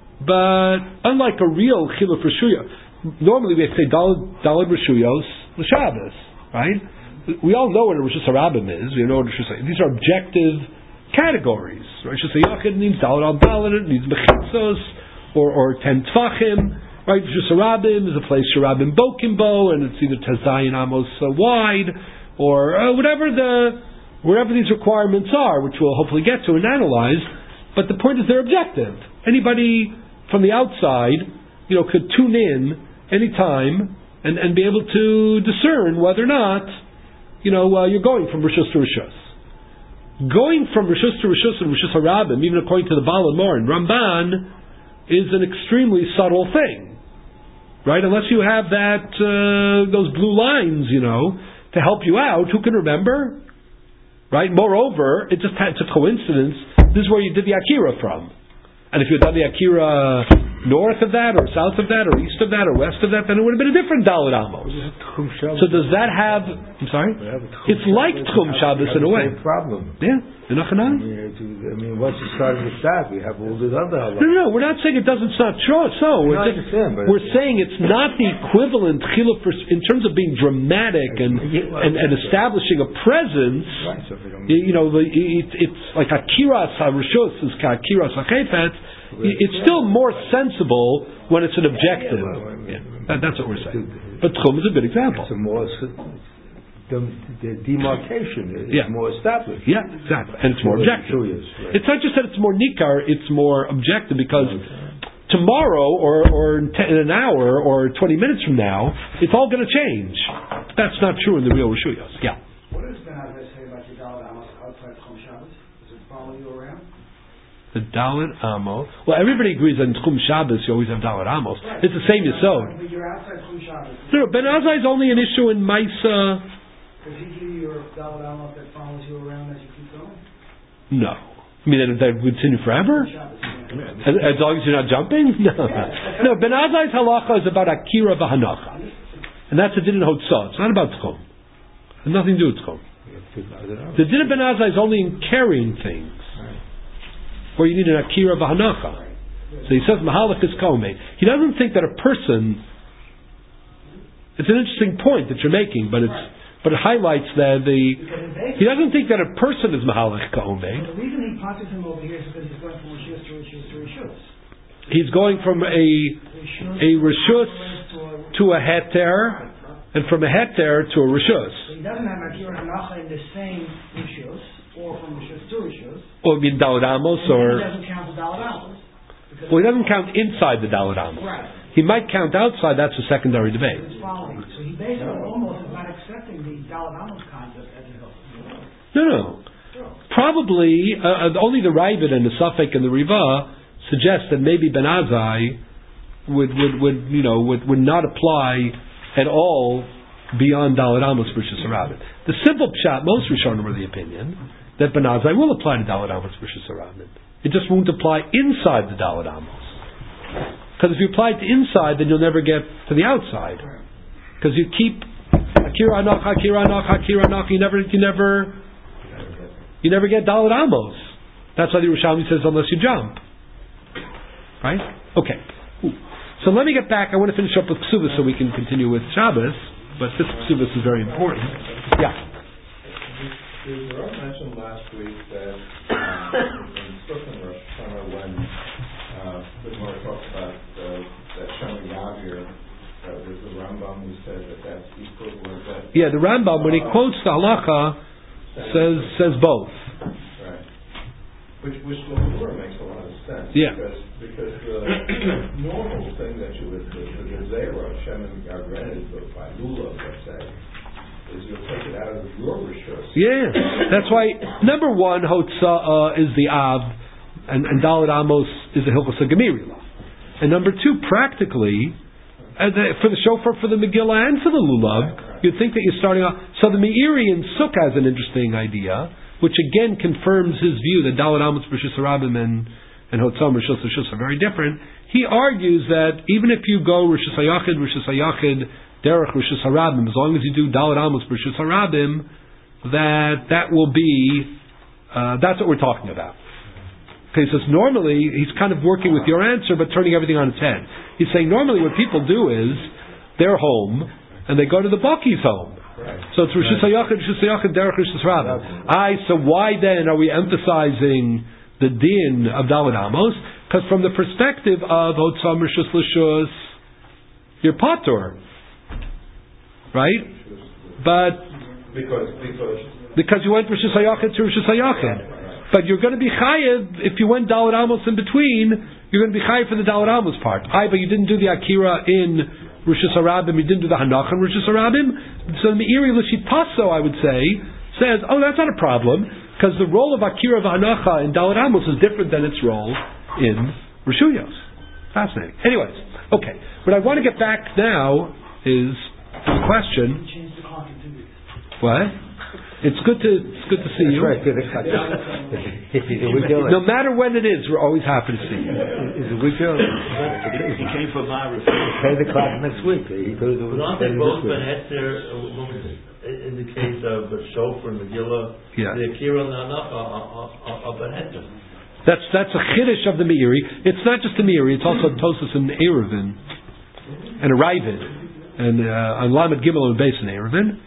But unlike a real Chiluf Rishuyos, normally we say Dalet Rishuyos l'Shabbos, right? We all know what a Rishus HaRabim is. We know what a Rishus HaYachid. These are objective categories. Rishus HaYachid needs Dalet al Dalet, it needs Mechitzos, or, or ten Tfachim. Right? Rishus HaRabim is a place Sharabim Bokimbo, and it's either Tezayin Amos uh, wide, or uh, whatever the, wherever these requirements are, which we'll hopefully get to and analyze. But the point is they're objective. Anybody from the outside, you know, could tune in anytime and, and be able to discern whether or not, you know, uh, you're going from Rishus to Rishus. Going from Rishus to Rishus and Rishus HaRabim, even according to the Baal and Mor and Ramban, is an extremely subtle thing. Right? Unless you have that, uh, those blue lines, you know, to help you out, who can remember? Right? Moreover, it just had, it's a coincidence, this is where you did the Akira from. And if you had done the Akira north of that, or south of that, or east of that, or west of that, then it would have been a different Dalet Amos. So does that have... I'm sorry? It's like Tchum Shabbos in a way. Same problem. Yeah. I mean, I mean, once you start with that, we have all this other halakha. No, no, we're not saying it doesn't stop true. So we're, no, just, but we're saying it's not the equivalent chiluf in terms of being dramatic and and, and establishing a presence. Right, so you, you know, the, it, it's like Akiras HaRishus is Akiras HaChefetz. It's still more sensible when it's an objective. Yeah, that, that's what we're saying. But Tchum is a good example. It's a more... The, the demarcation is yeah. more established. Yeah, exactly. And it's more objective. It's not just that it's more nikar, it's more objective because tomorrow or, or in, ten, in an hour or twenty minutes from now, it's all going to change. That's not true in the real Rishuyos. Yeah. What does Ben Azai say about your Dalit Amos outside Chum Shabbos? Does it follow you around? The Dalit Amos. Well, everybody agrees that in Chum Shabbos you always have Dalit Amos. Right. It's the same Yesod. But you're outside Chum Shabbos. No, Ben Azai is only an issue in Maisa. Does he give you your Dalit Amos that follows you around as you keep going? No. I mean, that, that would continue forever? Shabbos, yeah. As, as long as you're not jumping? No. No, Ben Azai's halacha is about Akira v'Hanacha. And that's a din in Hotzah. It's not about Tchum. It has nothing to do with Tchum. The din of Ben Azai is only in carrying things. Where you need an Akira v'Hanacha. So he says Mahalach is Komei. He doesn't think that a person... It's an interesting point that you're making, but it's but it highlights that the... He doesn't think that a person is Mahalach Komei. The reason he punches him over here is because he's going from Rishus to Rishus to Rishus. He's going from a a Rishus to a Heter, and from a Heter to a Rishus. So he doesn't have Akira Hanacha in the same Rishus, or from Rishus to Rishus. Or in Dalit Amos, And or... he doesn't count the Dalit Amos. Well, he doesn't count inside the Dalit Amos. Right. He might count outside, that's a secondary debate. It's following. So he basically almost is not accepting the Dalit Amos concept as a help. No, no. Probably, uh, only the Ravid and the Safek and the Riva suggest that maybe Ben Azai would, would, would, you know, would, would not apply at all beyond Dalit Amos versus Harabim. The simple pshat, most Rishonim are the opinion that Ben Azai will apply to Dalit Amos versus Harabim. It just won't apply inside the Dalit Amos. Because if you apply it to inside, then you'll never get to the outside. Because you keep Akira Anach, Akira Anach, Akira Anach, you never, you never, you never get Dalit Amos. That's why the Yerushalmi says unless you jump. Right? Okay. Ooh. So let me get back. I want to finish up with Ksubas so we can continue with Shabbos. But this Ksubas is very important. Yeah. The Rav mentioned last week that um, in Sukkot Rosh Hashanah, when uh, the Gemara talks about uh, that Shema Yavir, uh, there's the Rambam who said that that's equivalent. That Yeah, the Rambam, when he quotes the halacha, says says both. Right. Which, which the Gemara makes a lot of sense. Yeah. Because, because the normal thing that you would do, the Gezerah, Shema Yavir, by Lulav, let's say, is you'll take it out of your rishus. Yeah, that's why number one Hotzah is the Av, and, and Dalit Amos is the Hilchos Gemirila, and number two, practically, uh, the, for the shofar, for the Megillah, and for the Lulav, right, right. You'd think that you're starting off. So the Meiri in Sukkah has an interesting idea, which again confirms his view that Dalit Amos Rishus Harabim and and Hotzah Rishus Rishus are very different. He argues that even if you go Rishus Hayachid, Rishus Hayachid, Derech Rishus Harabim, as long as you do Dalit Amos Rishus Harabim, that that will be, uh, that's what we're talking about. Okay, so normally, he's kind of working with your answer, but turning everything on its head. He's saying normally what people do is, they're home, and they go to the Bucky's home. Right. So it's Rishus Hayachid, Rishus Hayachid, Derech Rishus Harabim. Aye, so why then are we emphasizing the din of Dalit Amos? Because from the perspective of Hotzah Rishus Lishus, you're patur. Right? But because because because you went Rishus Hayachid to Rishus Hayachid. But you're going to be chayiv if you went Dalit Amos in between. You're going to be chayiv for the Dalit Amos part. Aye, but you didn't do the Akira in Rishus Harabim. You didn't do the Hanach in Rishus Harabim. So the Meiri L'Shitaso, I would say, says, oh, that's not a problem because the role of Akira v'Hanacha in Dalit Amos is different than its role in Rishuyos. Fascinating. Anyways, okay. What I want to get back now is the question. What? It's good to it's good to see you. Right, good. No matter when it is, we're always happy to see you. Is it weekend? He came from my Pay the class next week. He could have But aren't they both been had there in the case of the Shofar and Megillah? Yeah. The Akira and the Hanach are beheaded. That's that's a chiddush of the Meiri. It's not just the Meiri; it's also Tosas and Eruvin and a Ravid and uh, on Lamed Gimel and Beis and Eruvin.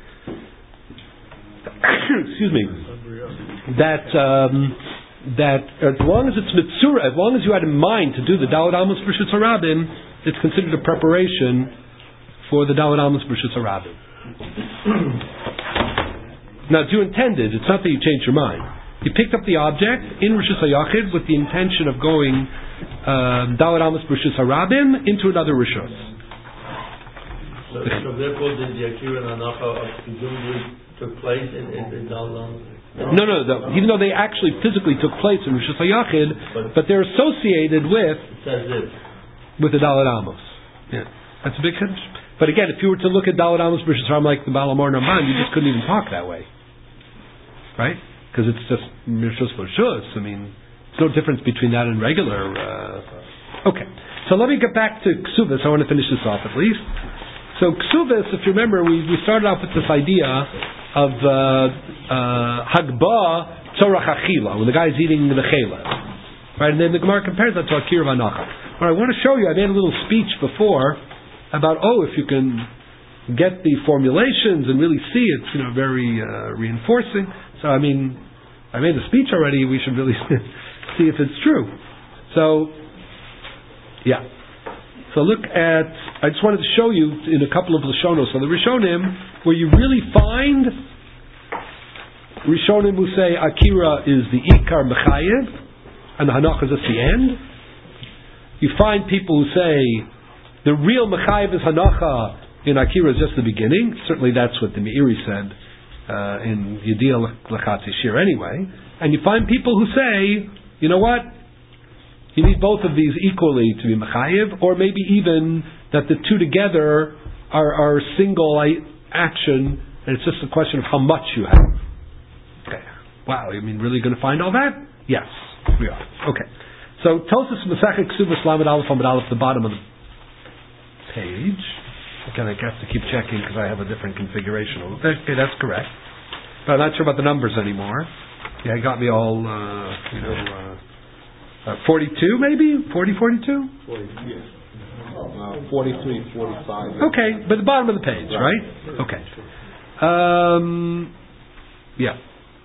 Excuse me. That um, that as long as it's mitzura, as long as you had in mind to do the Dalit Amos Rishus Harabim, it's considered a preparation for the Dalit Amos Rishus Harabim. Now, it's you intended. It's not that you changed your mind. You picked up the object in Rishus Hayachid with the intention of going um, Dalet Amos Rishus Harabim into another Rishus. So, so therefore, the, the Akira and Hanacha presumably took place in, in, in Dalet Amos? No, no, no. Even though they actually physically took place in Rishus HaYachid, but, but they're associated with with the Dalet Amos. Yeah, that's a big difference. But again, if you were to look at Dalet Amos Rishus Harabim like the Baal Amor Naman, you just couldn't even talk that way, right? Because it's just Rishus Rishus. I mean, there's no difference between that and regular. Uh, okay, so let me get back to Ksubis. I want to finish this off at least. So Ksubis, if you remember, we, we started off with this idea of uh, uh, Hagbah Tzorach Achila, when the guy's eating the Chela. Right, and then the Gemara compares that to Akira Vanacha. What I want to show you, I made a little speech before about, oh, if you can get the formulations and really see it's, you know, very uh, reinforcing. So, I mean, I made a speech already, we should really see if it's true. So, yeah. So look at, I just wanted to show you in a couple of Lashonos. So the Rishonim, where you really find Rishonim who say Akira is the Ikar Mechayev and the Hanacha is at the end. You find people who say the real Mechayev is Hanacha and Akira is just the beginning. Certainly that's what the Meiri said uh, in Yediyah Lechatzi Shir anyway. And you find people who say, you know what? You need both of these equally to be Mechayev, or maybe even that the two together are, are single action, and it's just a question of how much you have. Okay. Wow, you mean really going to find all that? Yes, we are. Okay. So, Tosas Masachet Ksubas Lamed Aleph Amud Aleph, the bottom of the page. Again, I have to keep checking because I have a different configuration. Okay, that's correct. But I'm not sure about the numbers anymore. Yeah, it got me all, uh, you know... Uh, Uh, forty-two maybe? forty, forty-two? forty, yes. Uh, forty-three, forty-five. Okay, but the bottom of the page, right? right? Okay. Um, yeah.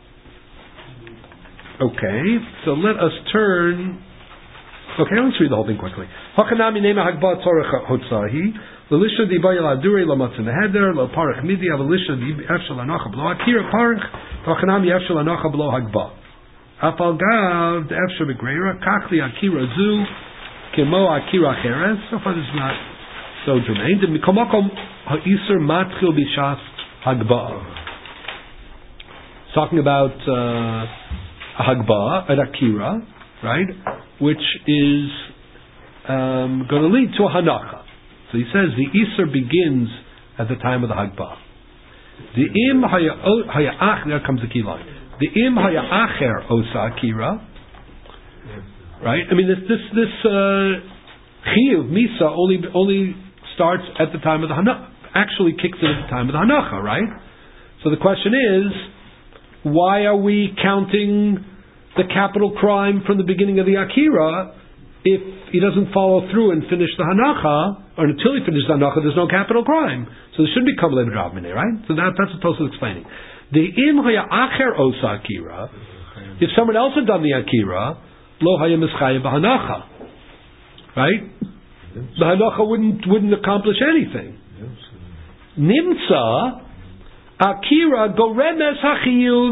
Okay, so let us turn... Okay, let's read the whole thing quickly. Hachanami nema hagbah tzorech hotzahi, l'lisha dibayel adurei l'matzin heder, l'parach midi, l'lisha efshel anacha b'lo akira parach, hachanami efshel anacha b'lo hagbah. Afal gav the efshel b'greira, kachli akira zu, kemo akira cheres. So far this is not so germane. The mikomakom ha'isur matchil b'shas hagbah. Talking about uh, hagbah at akira, right? Which is um, going to lead to a hanacha. So he says the Isser begins at the time of the hagbah. The im haya'ach, there comes the key line. The im haya'acher osa akira, right? I mean, this this this uh, chiyuv misa only only starts at the time of the hanacha. Actually, kicks in at the time of the hanacha, right? So the question is, why are we counting the capital crime from the beginning of the akira if he doesn't follow through and finish the hanacha, or until he finishes the hanacha, there's no capital crime. So there should become lev dravmine, right? So that, that's what Tosfos is explaining. The im haya acher osa akira, if someone else had done the akira, lo haya mischayev b'hanacha, right? The hanacha wouldn't wouldn't accomplish anything. Nimsa akira goremes hachiyuv.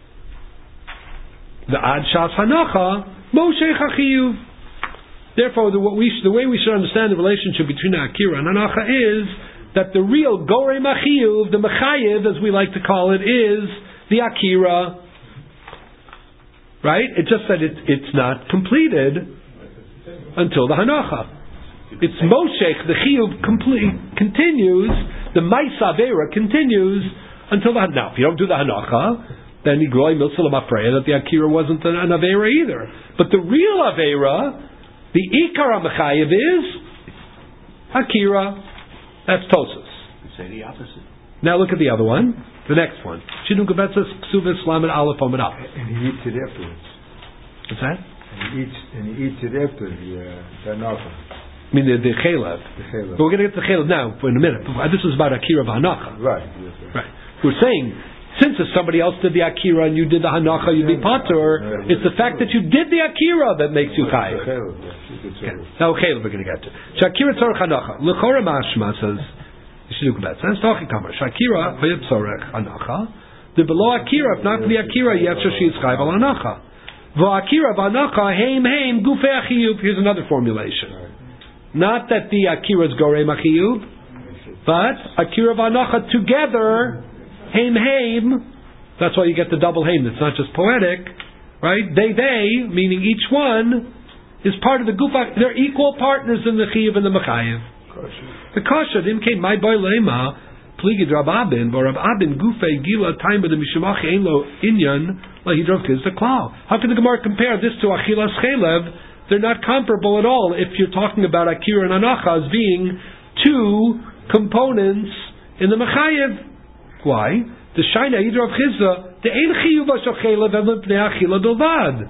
The ad shas hanacha moshe hachiyuv. Therefore, the, what we, the way we should understand the relationship between akira and hanacha is that the real gorei machiyuv, the mechayev, as we like to call it, is the akira. Right? It's just that it, it's not completed until the hanacha. It's moshech, the chiyuv complete, continues, the ma'isa avera continues until the hanacha. Now, if you don't do the hanacha, then Yigroi Milsalam Afreya that the akira wasn't an, an avera either. But the real avera, the ikar mechayev is akira. That's Tosfos. Say the opposite. Now look at the other one, the next one. Shinu Gebetzes Ksubis Lamed Aleph Amud Aleph. And he eats it afterwards. What's that? And he eats and he eats it after the uh, hanacha. I mean the the chelev. The chelev. But we're going to get to the chelev now in a minute. This is about akira v'hanacha. Right. Yes, right. Right. We're saying, since if somebody else did the akira and you did the hanacha, you'd be patur. It's the fact that you did the akira that makes you chayav. Okay. Now chelev we're going to get to. Shakira tzorech hanacha. L'chora mashma says Yishinu Kubetz. That's talking kamar. Shakira hayat tzorech hanacha. The below akira, if not the akira, yetzer she is chayav al hanacha. V'akira v'anacha heim heim gufei achiyuv. Here's another formulation. Not that the akira is gorei achiyuv, but akira v'anacha together, heim heim. That's why you get the double heim. It's not just poetic, right? They they, meaning each one, is part of the gufa. They're equal partners in the chiyuv and the mechayiv. The kasha didn't came my boy lema pligid rababin or rababin gufei gila time with the mishumach ein lo inyan lahidrov kiz the klal. How can the Gemara compare this to achilas chelev? They're not comparable at all. If you're talking about akira and anacha as being two components in the mechayiv, why? The shaina hidrov chizah the ein chiyuv shel chelev and pnei achila bilvad.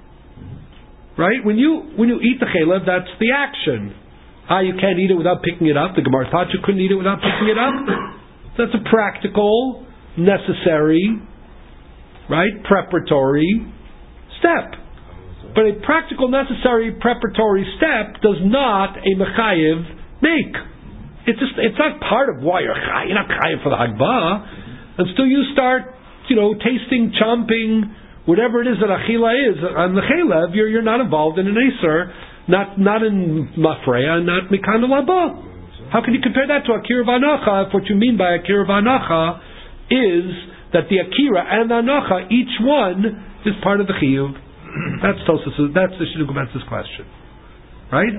Right? When you when you eat the chelev, that's the action. Ah, you can't eat it without picking it up. The Gemara thought you couldn't eat it without picking it up. That's a practical, necessary, right, preparatory step. But a practical, necessary, preparatory step does not a mechayiv make. It's just it's not part of why you're chayiv. You're not chayiv for the hagbah. Until you start, you know, tasting, chomping, whatever it is that achila is on the chelev, you're you're not involved in an aser. Not not in mafreya, not mikan laba. How can you compare that to akira v'anacha if what you mean by akira v'anacha is that the akira and the anacha, each one is part of the chiyuv? That's Tosas. That's the Shidduch Betz's question, right?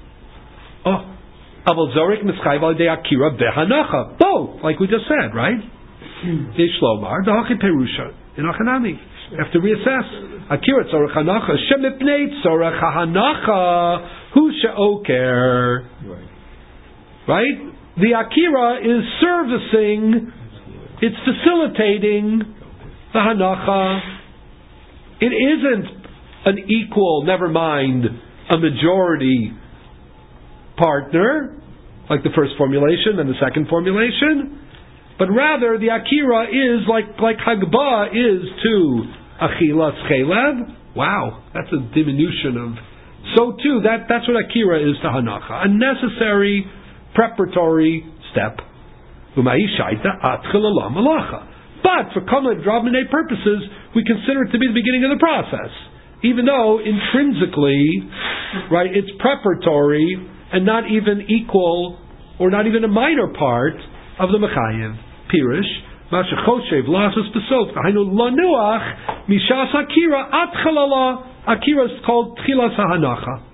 Oh, aval zorik mischayv al de akira behanacha. Both, like we just said, right? Yishlomar dahachi perusha in achanami. You have to reassess. Akira tzorach hanacha shemipnei tzorach hanacha hu she'oker. Right? The akira is servicing, it's facilitating the hanacha. It isn't an equal, never mind, a majority partner, like the first formulation and the second formulation, but rather the akira is like like Hagbah is to achilas chelev. Wow, that's a diminution of. So too, that that's what akira is to hanacha, a necessary preparatory step. But for Kamla Dravmine purposes, we consider it to be the beginning of the process, even though intrinsically, right, it's preparatory and not even equal or not even a minor part of the mechayiv. Pirish, Masha Choshev, Lasas Besof, Hainu Lanuach, Mishas Akira, Atchalala. Akira is called Tchilas HaHanacha.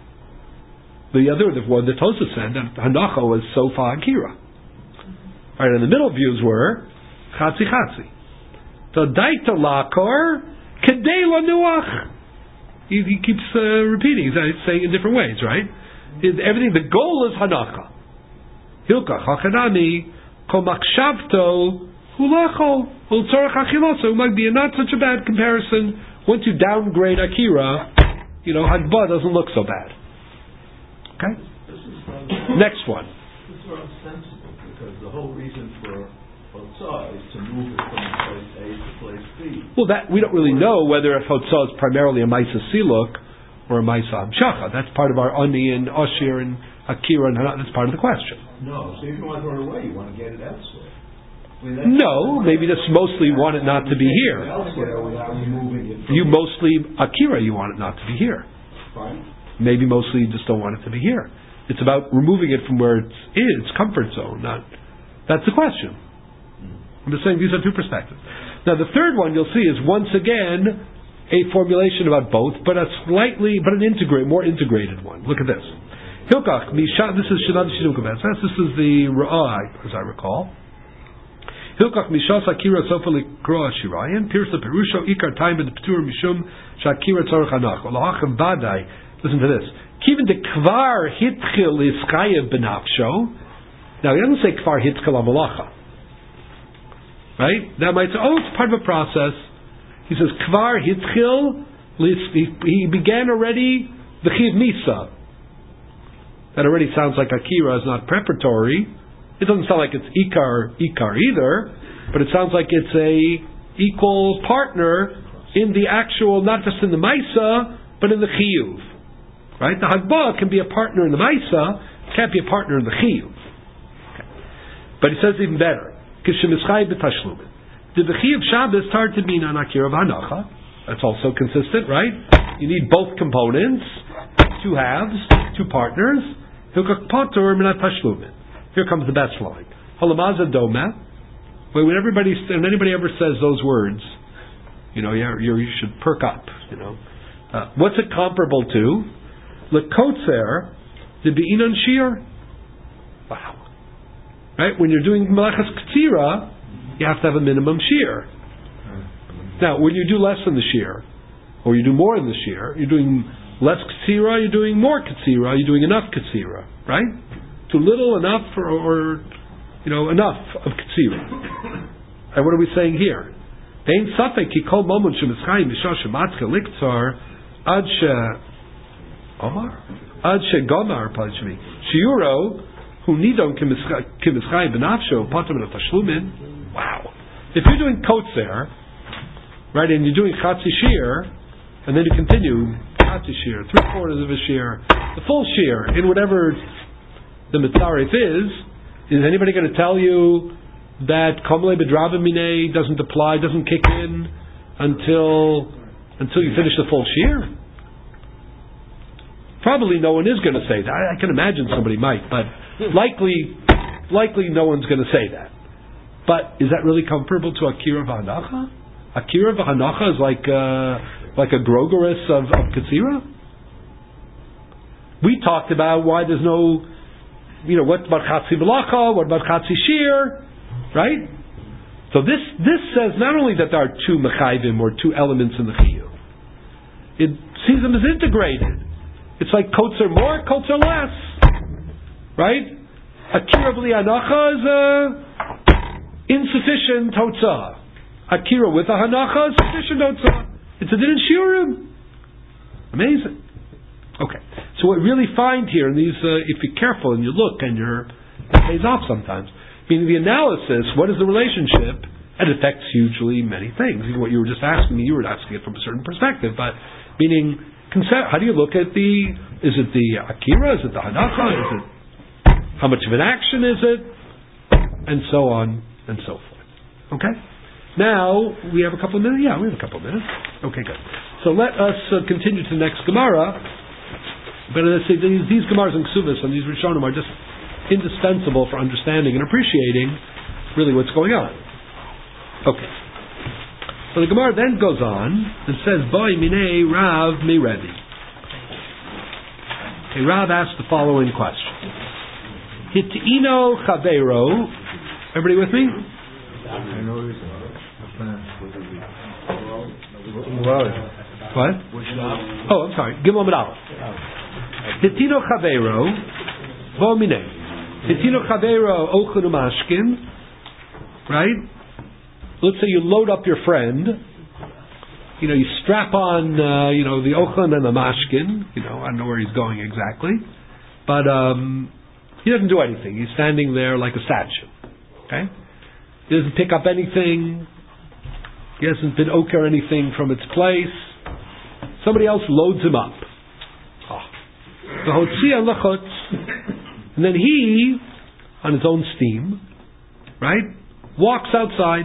The other, the one that Tosa said, that Hanacha was Sofa Akira. Alright, and the middle views were Chatzi Chatzi. So Daita Lakor, Kedei Lanuach. He, he keeps uh, repeating, he's saying in different ways, right? Everything, the goal is Hanacha. Hilkach HaChanami, Komakshavto, Hulachol, Ultzorach Achiloso, might be not such a bad comparison. Once you downgrade Akira, you know, Hagbah doesn't look so bad. Okay? Next one. This is very sensible because the whole reason for Hotzah is to move it from place A to place B. Well, that we don't really know whether if Hotzah is primarily a Maisa Siluk or a Maisa Amshacha. That's part of our Ani and Oshir and Akira, and that's part of the question. No, so if you want to throw it away, you want to get it elsewhere. I I mean, no, maybe just mostly want it not to be here. Elsewhere without removing it. You mostly, Akira, you want it not to be here. Fine. Maybe mostly you just don't want it to be here. It's about removing it from where it is, comfort zone. Not that's the question. I'm just saying these are two perspectives. Now the third one you'll see is once again a formulation about both, but a slightly, but an integrate, more integrated one. Look at this. Hilkach misha. This is Shilad Shidduch Betzes. This is the Ra'ah, as I recall. Hilkach mishas akira sofa likroa shirayin pirsa perusho ikar time the p'tur mishum shakira tzorach hanach olacham badai. Listen to this. Kiven de kvar hitchil iskayev benafsho. Now he doesn't say kvar hitchil amalacha, right? That might say, oh, it's part of a process. He says kvar hitchil. He began already the chiv misa. That already sounds like akira is not preparatory. It doesn't sound like it's ikar ikar either, but it sounds like it's a equal partner in the actual, not just in the maisa, but in the chiyuv. Right? The hagbah can be a partner in the maisa, can't be a partner in the chiyuv. Okay. But he says even better. Kishemischayi b'tashlumin. The chiyuv Shabbos started to mean an akira v'hanacha. That's also consistent, right? You need both components, two halves, two partners. Here comes the best line. When everybody, when anybody ever says those words, you know, you, you should perk up. You know, uh, what's it comparable to? Lekotzer, the beinon shir. Wow. Right? When you're doing malachas ktsira, you have to have a minimum shear. Now, when you do less than the shear, or you do more than the shear, you're doing less ktsira, you're doing more ktsira, you're doing enough ktsira, right? Too little, enough, or, or you know, enough of ktsira. And what are we saying here? Ein safek ki kol momon shemischayim misha shematzka liktzar ad she omar ad she gomar pajmi shiuro hu nidon kemischayim benafsho patam and tashlumin. Wow! If you're doing kotzer, right, and you're doing chatzi shear, and then you continue chatzi shear, three quarters of a shear, the full shear in whatever the mitzaref is, is anybody going to tell you that Komle Bedrabimine doesn't apply, doesn't kick in until until you finish the full shear? Probably no one is going to say that. I, I can imagine somebody might, but likely likely no one's going to say that. But is that really comparable to Akira V'Hanacha? Akira V'Hanacha is like uh, like a Grogoris of, of Katsira? We talked about why there's no, you know, what about Chatzi B'Lacha, what about Chatzi Shear? Right? So this this says not only that there are two mechayvim or two elements in the chiyuv, it sees them as integrated. It's like kotzer more, kotzer less, right? Akira b'li hanacha is a insufficient hotzah. Akira with a hanacha is sufficient hotzah. It's a din in shiurim. Amazing. Okay, so what we really find here in these, uh, if you're careful and you look and you're, it pays off sometimes. Meaning the analysis, what is the relationship? It affects hugely many things. Even what you were just asking me, you were asking it from a certain perspective. But meaning, how do you look at the? Is it the akira? Is it the hanacha? Is it how much of an action is it? And so on and so forth. Okay. Now we have a couple of minutes. Yeah, we have a couple of minutes. Okay, good. So let us uh, continue to the next Gemara. But let's say these, these Gemaras and Ksubas and these Rishonim are just indispensable for understanding and appreciating really what's going on. Okay. So the Gemara then goes on and says, Boy minei Rav mi Rebbe. Okay, Rav asked the following question. Hit'ino chaveiro. Everybody with me? What? Oh, I'm sorry. Gimel Amid Aleph. Hit'ino chaveiro. Bo minei. Hitino Chavero Ochan Umashkin, right? Let's say you load up your friend, you know, you strap on, uh, you know, the Ochan and the Mashkin, you know, I don't know where he's going exactly, but um, he doesn't do anything. He's standing there like a statue, okay? He doesn't pick up anything. He hasn't been oker anything from its place. Somebody else loads him up. The Hotzi Lachotz. And then he, on his own steam, right, walks outside.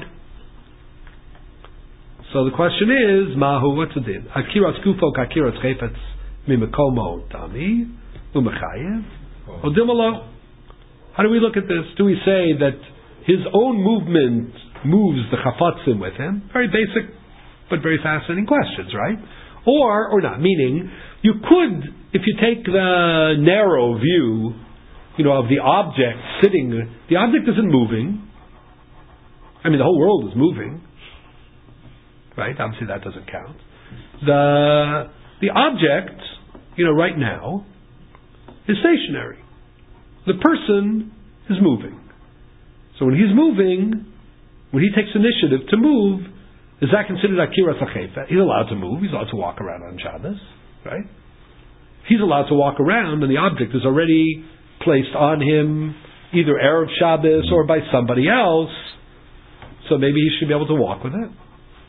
So the question is, Mahu, what's the din? Akiras kufo kakiras chayfetz mimekomo tami umechayev odimalo. How do we look at this? Do we say that his own movement moves the chafatzim with him? Very basic, but very fascinating questions, right? Or, or not, meaning, you could, if you take the narrow view, you know, of the object sitting, the object isn't moving. I mean, the whole world is moving. Right? Obviously that doesn't count. The, the object, you know, right now, is stationary. The person is moving. So when he's moving, when he takes initiative to move, is that considered Akira Sachefa? He's allowed to move, he's allowed to walk around on Shabbos, right? He's allowed to walk around and the object is already placed on him either Erev Shabbos or by somebody else, so maybe he should be able to walk with it.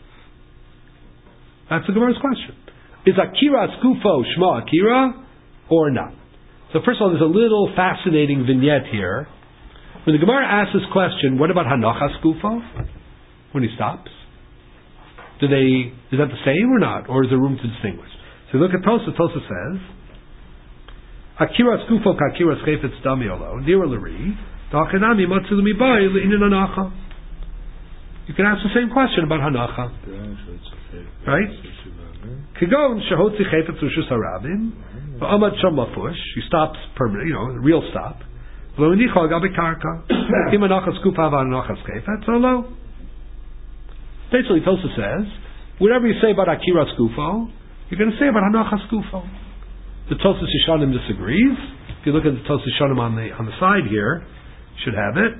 That's the Gemara's question. Is Akira Skufo Shma Akira or not? So first of all, there's a little fascinating vignette here. When the Gemara asks this question, what about Hanacha Skufo? When he stops? Do they, is that the same or not? Or is there room to distinguish? So look at Tosfos. Tosfos says, Akira skufo k'akira schefetz dami olo, nira l'ri, da'achanami matzilu mibai l'inin hanacha. You can ask the same question about hanacha. Right? Kigon shehotzi chefetz u'shus harabim, v'amad sham lafush, he stops permanently, you know, a real stop. V'lo nicha agabe karka, im hanacha skufa v'hanacha schefetz, or lo. Basically, Tosfos says, whatever you say about akira skufo, you're going to say about hanacha skufo. The Tosfos Yeshanim disagrees. If you look at the Tosfos Yeshanim on the on the side here, you should have it.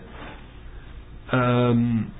Um,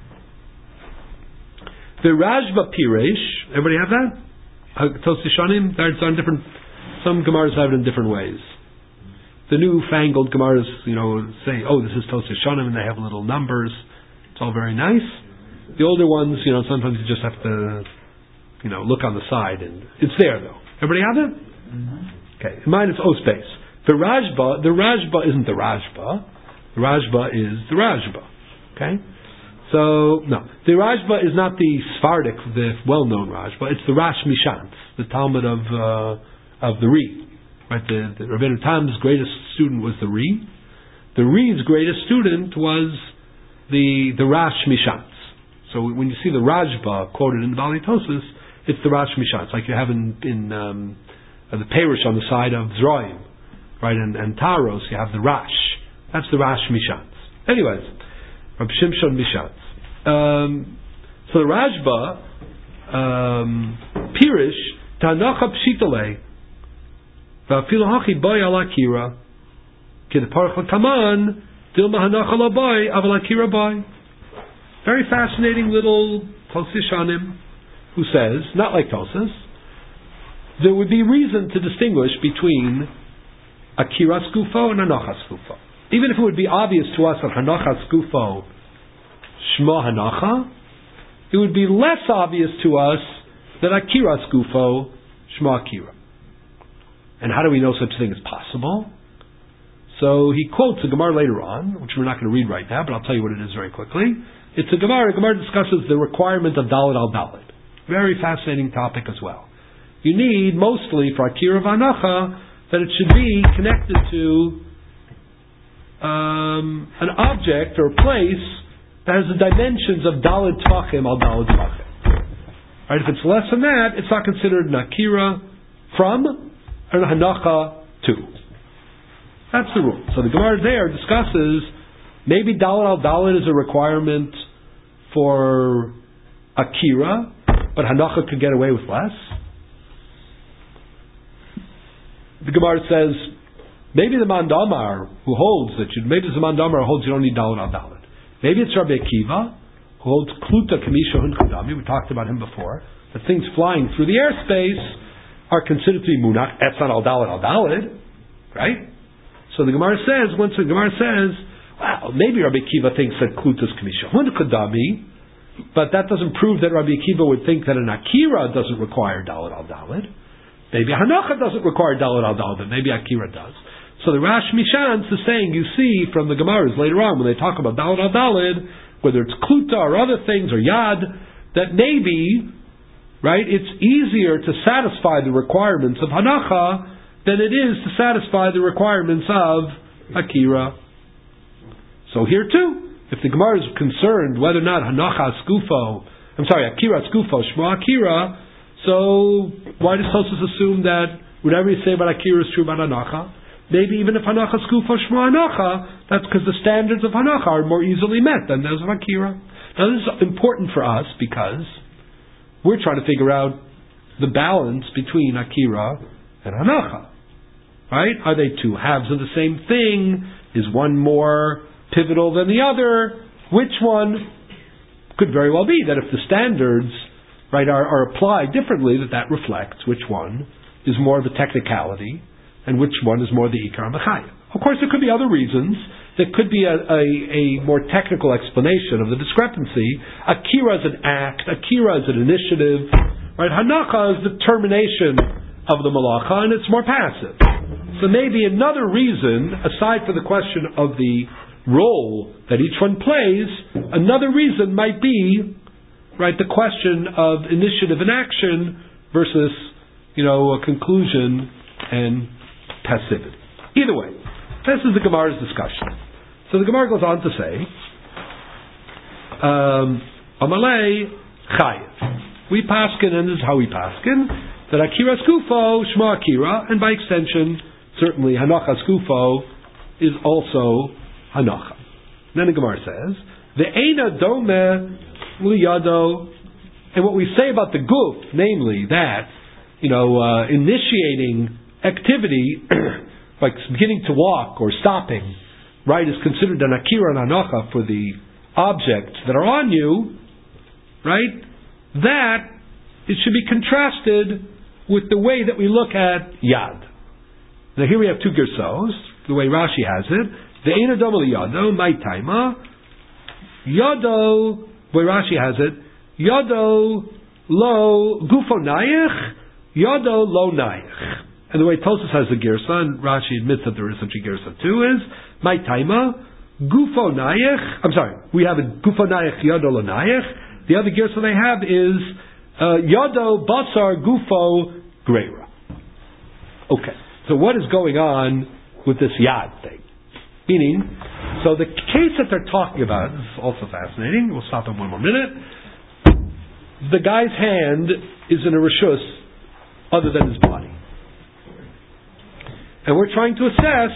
the Rashba Piresh, everybody have that? Uh, Tosfos Yeshanim, it's on different. Some Gemaras have it in different ways. The newfangled Gemaras, you know, say, "Oh, this is Tosfos Yeshanim," and they have little numbers. It's all very nice. The older ones, you know, sometimes you just have to, you know, look on the side, and it's there though. Everybody have it? Mm-hmm. Okay. In mine it's O space. The Rashba, the Rashba isn't the Rashba. The Rashba is the Rashba. Okay? So, no. The Rashba is not the Sephardic, the well-known Rashba. It's the Rash Mishantz, the Talmud of uh, of the Ri. Right? The, the Rabbeinu Tam's greatest student was the Ri. The Ri's greatest student was the the Rash Mishantz. So when you see the Rashba quoted in the Bali Tosfos, it's the Rash Mishantz, like you have in, in um, the Perish on the side of Zroim, right? And, and Taros, you have the Rash. That's the Rash Mishantz. Anyways, Rab Shimshon Mishantz. Um, so the Rashba, um, Pirish, Tanacha Pshitale, Va'afilu Hachi Boy Alakira, Kidaparach Kaman, Dilma Hanacha Labai, Avalakira Boy. Very fascinating little Tosfos Yeshanim who says, not like Tosfos, there would be reason to distinguish between Akira Skufo and Hanacha Skufo. Even if it would be obvious to us that Hanacha Skufo, Shma Hanacha, it would be less obvious to us that Akira Skufo, Shma Akira. And how do we know such a thing is possible? So he quotes a Gemara later on, which we're not going to read right now, but I'll tell you what it is very quickly. It's a Gemara. Gemara discusses the requirement of Dalet al Dalet. Very fascinating topic as well. You need mostly for Akira Vanacha that it should be connected to um, an object or place that has the dimensions of Dalet Tvachim al Dalet Tvachim. Right? If it's less than that, it's not considered an Akira from or an Hanacha to. That's the rule. So the Gemara there discusses maybe Dalet al Dalet is a requirement for Akira, but Hanacha could get away with less. The Gemara says maybe the Mandamar who holds that you, maybe the Mandamar holds you don't need Dalet al Dalet. Maybe it's Rabbi Akiva who holds Kluta Kamisha Hun Kudami. We talked about him before. That things flying through the airspace are considered to be Munach Etzan al Dalet al Dalet, right? So the Gemara says, once the Gemara says, well, maybe Rabbi Akiva thinks that Klutas Kamisha Hun Kudami, but that doesn't prove that Rabbi Akiva would think that an Akira doesn't require Dalet al Dalet. Maybe Hanacha doesn't require Dalet al Dalet, but maybe Akira does. So the Rash Mishantz is saying, you see from the Gemaras later on, when they talk about Dalet al Dalet, whether it's Kluta or other things, or Yad, that maybe, right, it's easier to satisfy the requirements of Hanacha than it is to satisfy the requirements of Akira. So here too, if the Gemara is concerned whether or not Hanacha Skufo, I'm sorry, Akira Skufo, Shma Akira, so why does Tosfos assume that whatever you say about Akira is true about Hanacha? Maybe even if Hanacha Skufo, Shma Hanacha, that's because the standards of Hanacha are more easily met than those of Akira. Now this is important for us because we're trying to figure out the balance between Akira and Hanacha. Right? Are they two halves of the same thing? Is one more pivotal than the other? Which one? Could very well be that if the standards, right, are, are applied differently, that that reflects which one is more of a technicality and which one is more the Ikar Mechayim. Of course, there could be other reasons. There could be a, a, a more technical explanation of the discrepancy. Akira is an act. Akira is an initiative. Right? Hanacha is the termination of the malacha, and it's more passive. So maybe another reason, aside from the question of the role that each one plays, another reason might be right, the question of initiative and action versus, you know, a conclusion and passivity. Either way, this is the Gemara's discussion. So the Gemara goes on to say, um, Amalei Chayiv. We paskin, and this is how we paskin, that Akira Skufo, Shma Akira, and by extension, certainly Hanacha Skufo is also Hanacha. Then the Gemara says, the Eina Dome Liyado, and what we say about the Guf, namely that, you know, uh, initiating activity, like beginning to walk or stopping, right, is considered an Akira and Hanacha for the objects that are on you, right, that it should be contrasted with the way that we look at Yad. Now here we have two Gersos, the way Rashi has it. The Eina Dome Liyado, my Taima, Yado, the way Rashi has it, Yado lo Gufo Nayich, Yado lo Nayich. And the way Tosas has the Girsa, and Rashi admits that there is such a Girsa too, is my Taima, Gufo Nayich, I'm sorry, we have a Gufo Nayich, Yado lo Nayich. The other Girsa they have is uh, Yado Basar Gufo Greira. Okay, so what is going on with this Yad thing? Meaning, so the case that they're talking about is also fascinating. We'll stop in one more minute. The guy's hand is in a rishus other than his body. And we're trying to assess,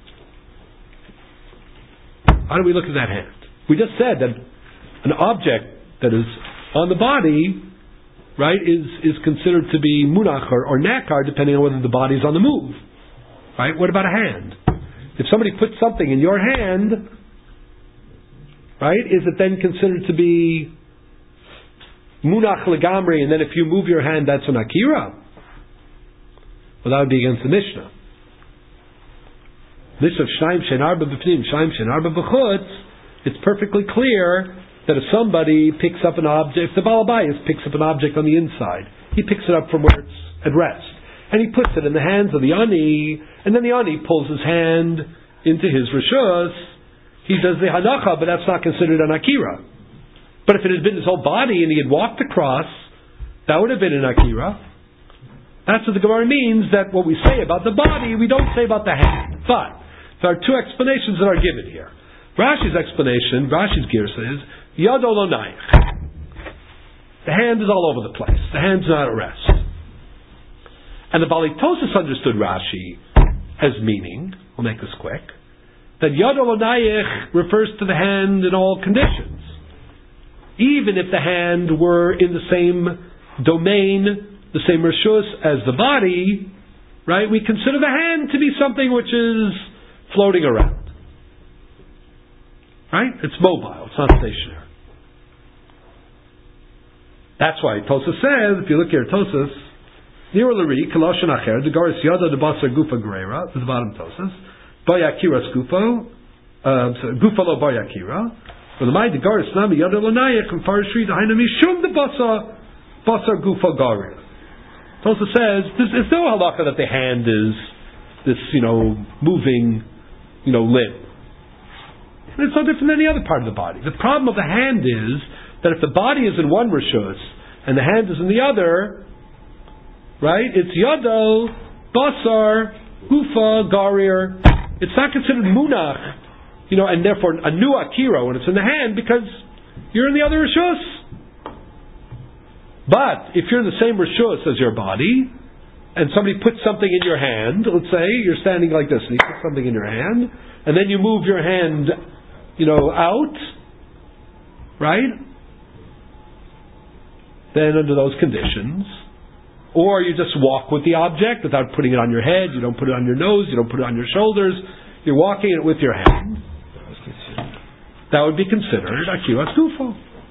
how do we look at that hand? We just said that an object that is on the body, right, is, is considered to be munach or, or nakar, depending on whether the body is on the move. Right? What about a hand? If somebody puts something in your hand, right, is it then considered to be munach legamri, and then if you move your hand, that's an akira? Well, that would be against the Mishnah. Mishnah Shnaim Shein Arba B'Pnim, Shnaim Shein Arba B'Chutz, it's perfectly clear that if somebody picks up an object, if the Balabayas picks up an object on the inside, he picks it up from where it's at rest, and he puts it in the hands of the Ani, and then the Ani pulls his hand into his Rishus, he does the Hanacha, but that's not considered an Akira. But if it had been his whole body and he had walked across, that would have been an Akira. That's what the Gemara means, that what we say about the body, we don't say about the hand. But there are two explanations that are given here. Rashi's explanation, Rashi's Girsa is, Yado lo Nayich. The hand is all over the place. The hand's not at rest. And the Bali Tosas understood Rashi as meaning, we'll make this quick, that Yado lo Nayich refers to the hand in all conditions. Even if the hand were in the same domain, the same rishus as the body, right, we consider the hand to be something which is floating around. Right? It's mobile, it's not stationary. That's why Tosas says, if you look here at Tosas, Nir Lari, Kaloshan Acher, the Garis Yada de Basar Gufa Greira, to the bottom Tosas, Bayakira Skufo, Gufa lo Bayakira, for the Mai de Garis Nami Yada Lanayach, and Farishri, the Hainami Shum de Basar, Basar Gufa Garia. Tosas says, there's no halacha that the hand is this, you know, moving, you know, limb. And it's no different than any other part of the body. The problem of the hand is that if the body is in one rishus and the hand is in the other, right? It's yado, basar, gufa, garir. It's not considered munach, you know, and therefore a new akira when it's in the hand because you're in the other rishus. But if you're in the same rishus as your body, and somebody puts something in your hand, let's say you're standing like this, and he puts something in your hand, and then you move your hand, you know, out, right? Then under those conditions, or you just walk with the object without putting it on your head, you don't put it on your nose, you don't put it on your shoulders, you're walking it with your hand, that would be considered Akira Skufo.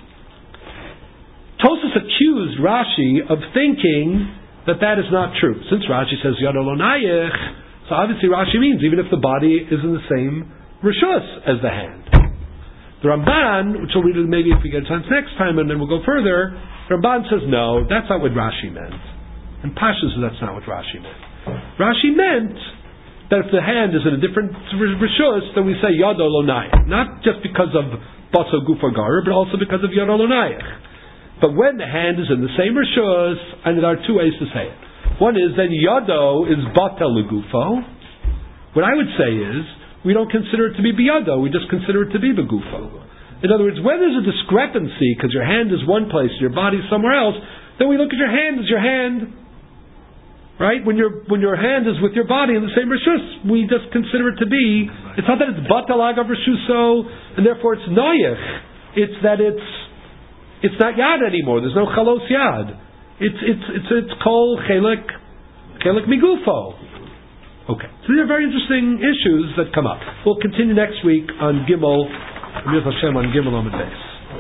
Tosas accused Rashi of thinking that that is not true. Since Rashi says Yado lo Nayich, so obviously Rashi means even if the body is in the same rishus as the hand. The Ramban, which we'll read maybe if we get a chance next time, and then we'll go further, the Ramban says no, that's not what Rashi meant. And Pasha says that's not what Rashi meant. Rashi meant that if the hand is in a different rishus, then we say Yado lo Nayich. Not just because of Baso Gufa Garer, but also because of Yado lo Nayich. But when the hand is in the same rishus, and there are two ways to say it. One is then yado is batel legufo. What I would say is we don't consider it to be biyado, we just consider it to be begufo. In other words, when there's a discrepancy because your hand is one place, your body is somewhere else, then we look at your hand as your hand. Right? When your when your hand is with your body in the same rishus, we just consider it to be. It's not that it's batel agav rishuso, and therefore it's noyich. It's that it's it's not yad anymore. There's no chalos yad. It's it's it's it's kol chelik chelik migufo. Okay, so these are very interesting issues that come up. We'll continue next week on Gimel, Hashem on Gimel Amud Beis.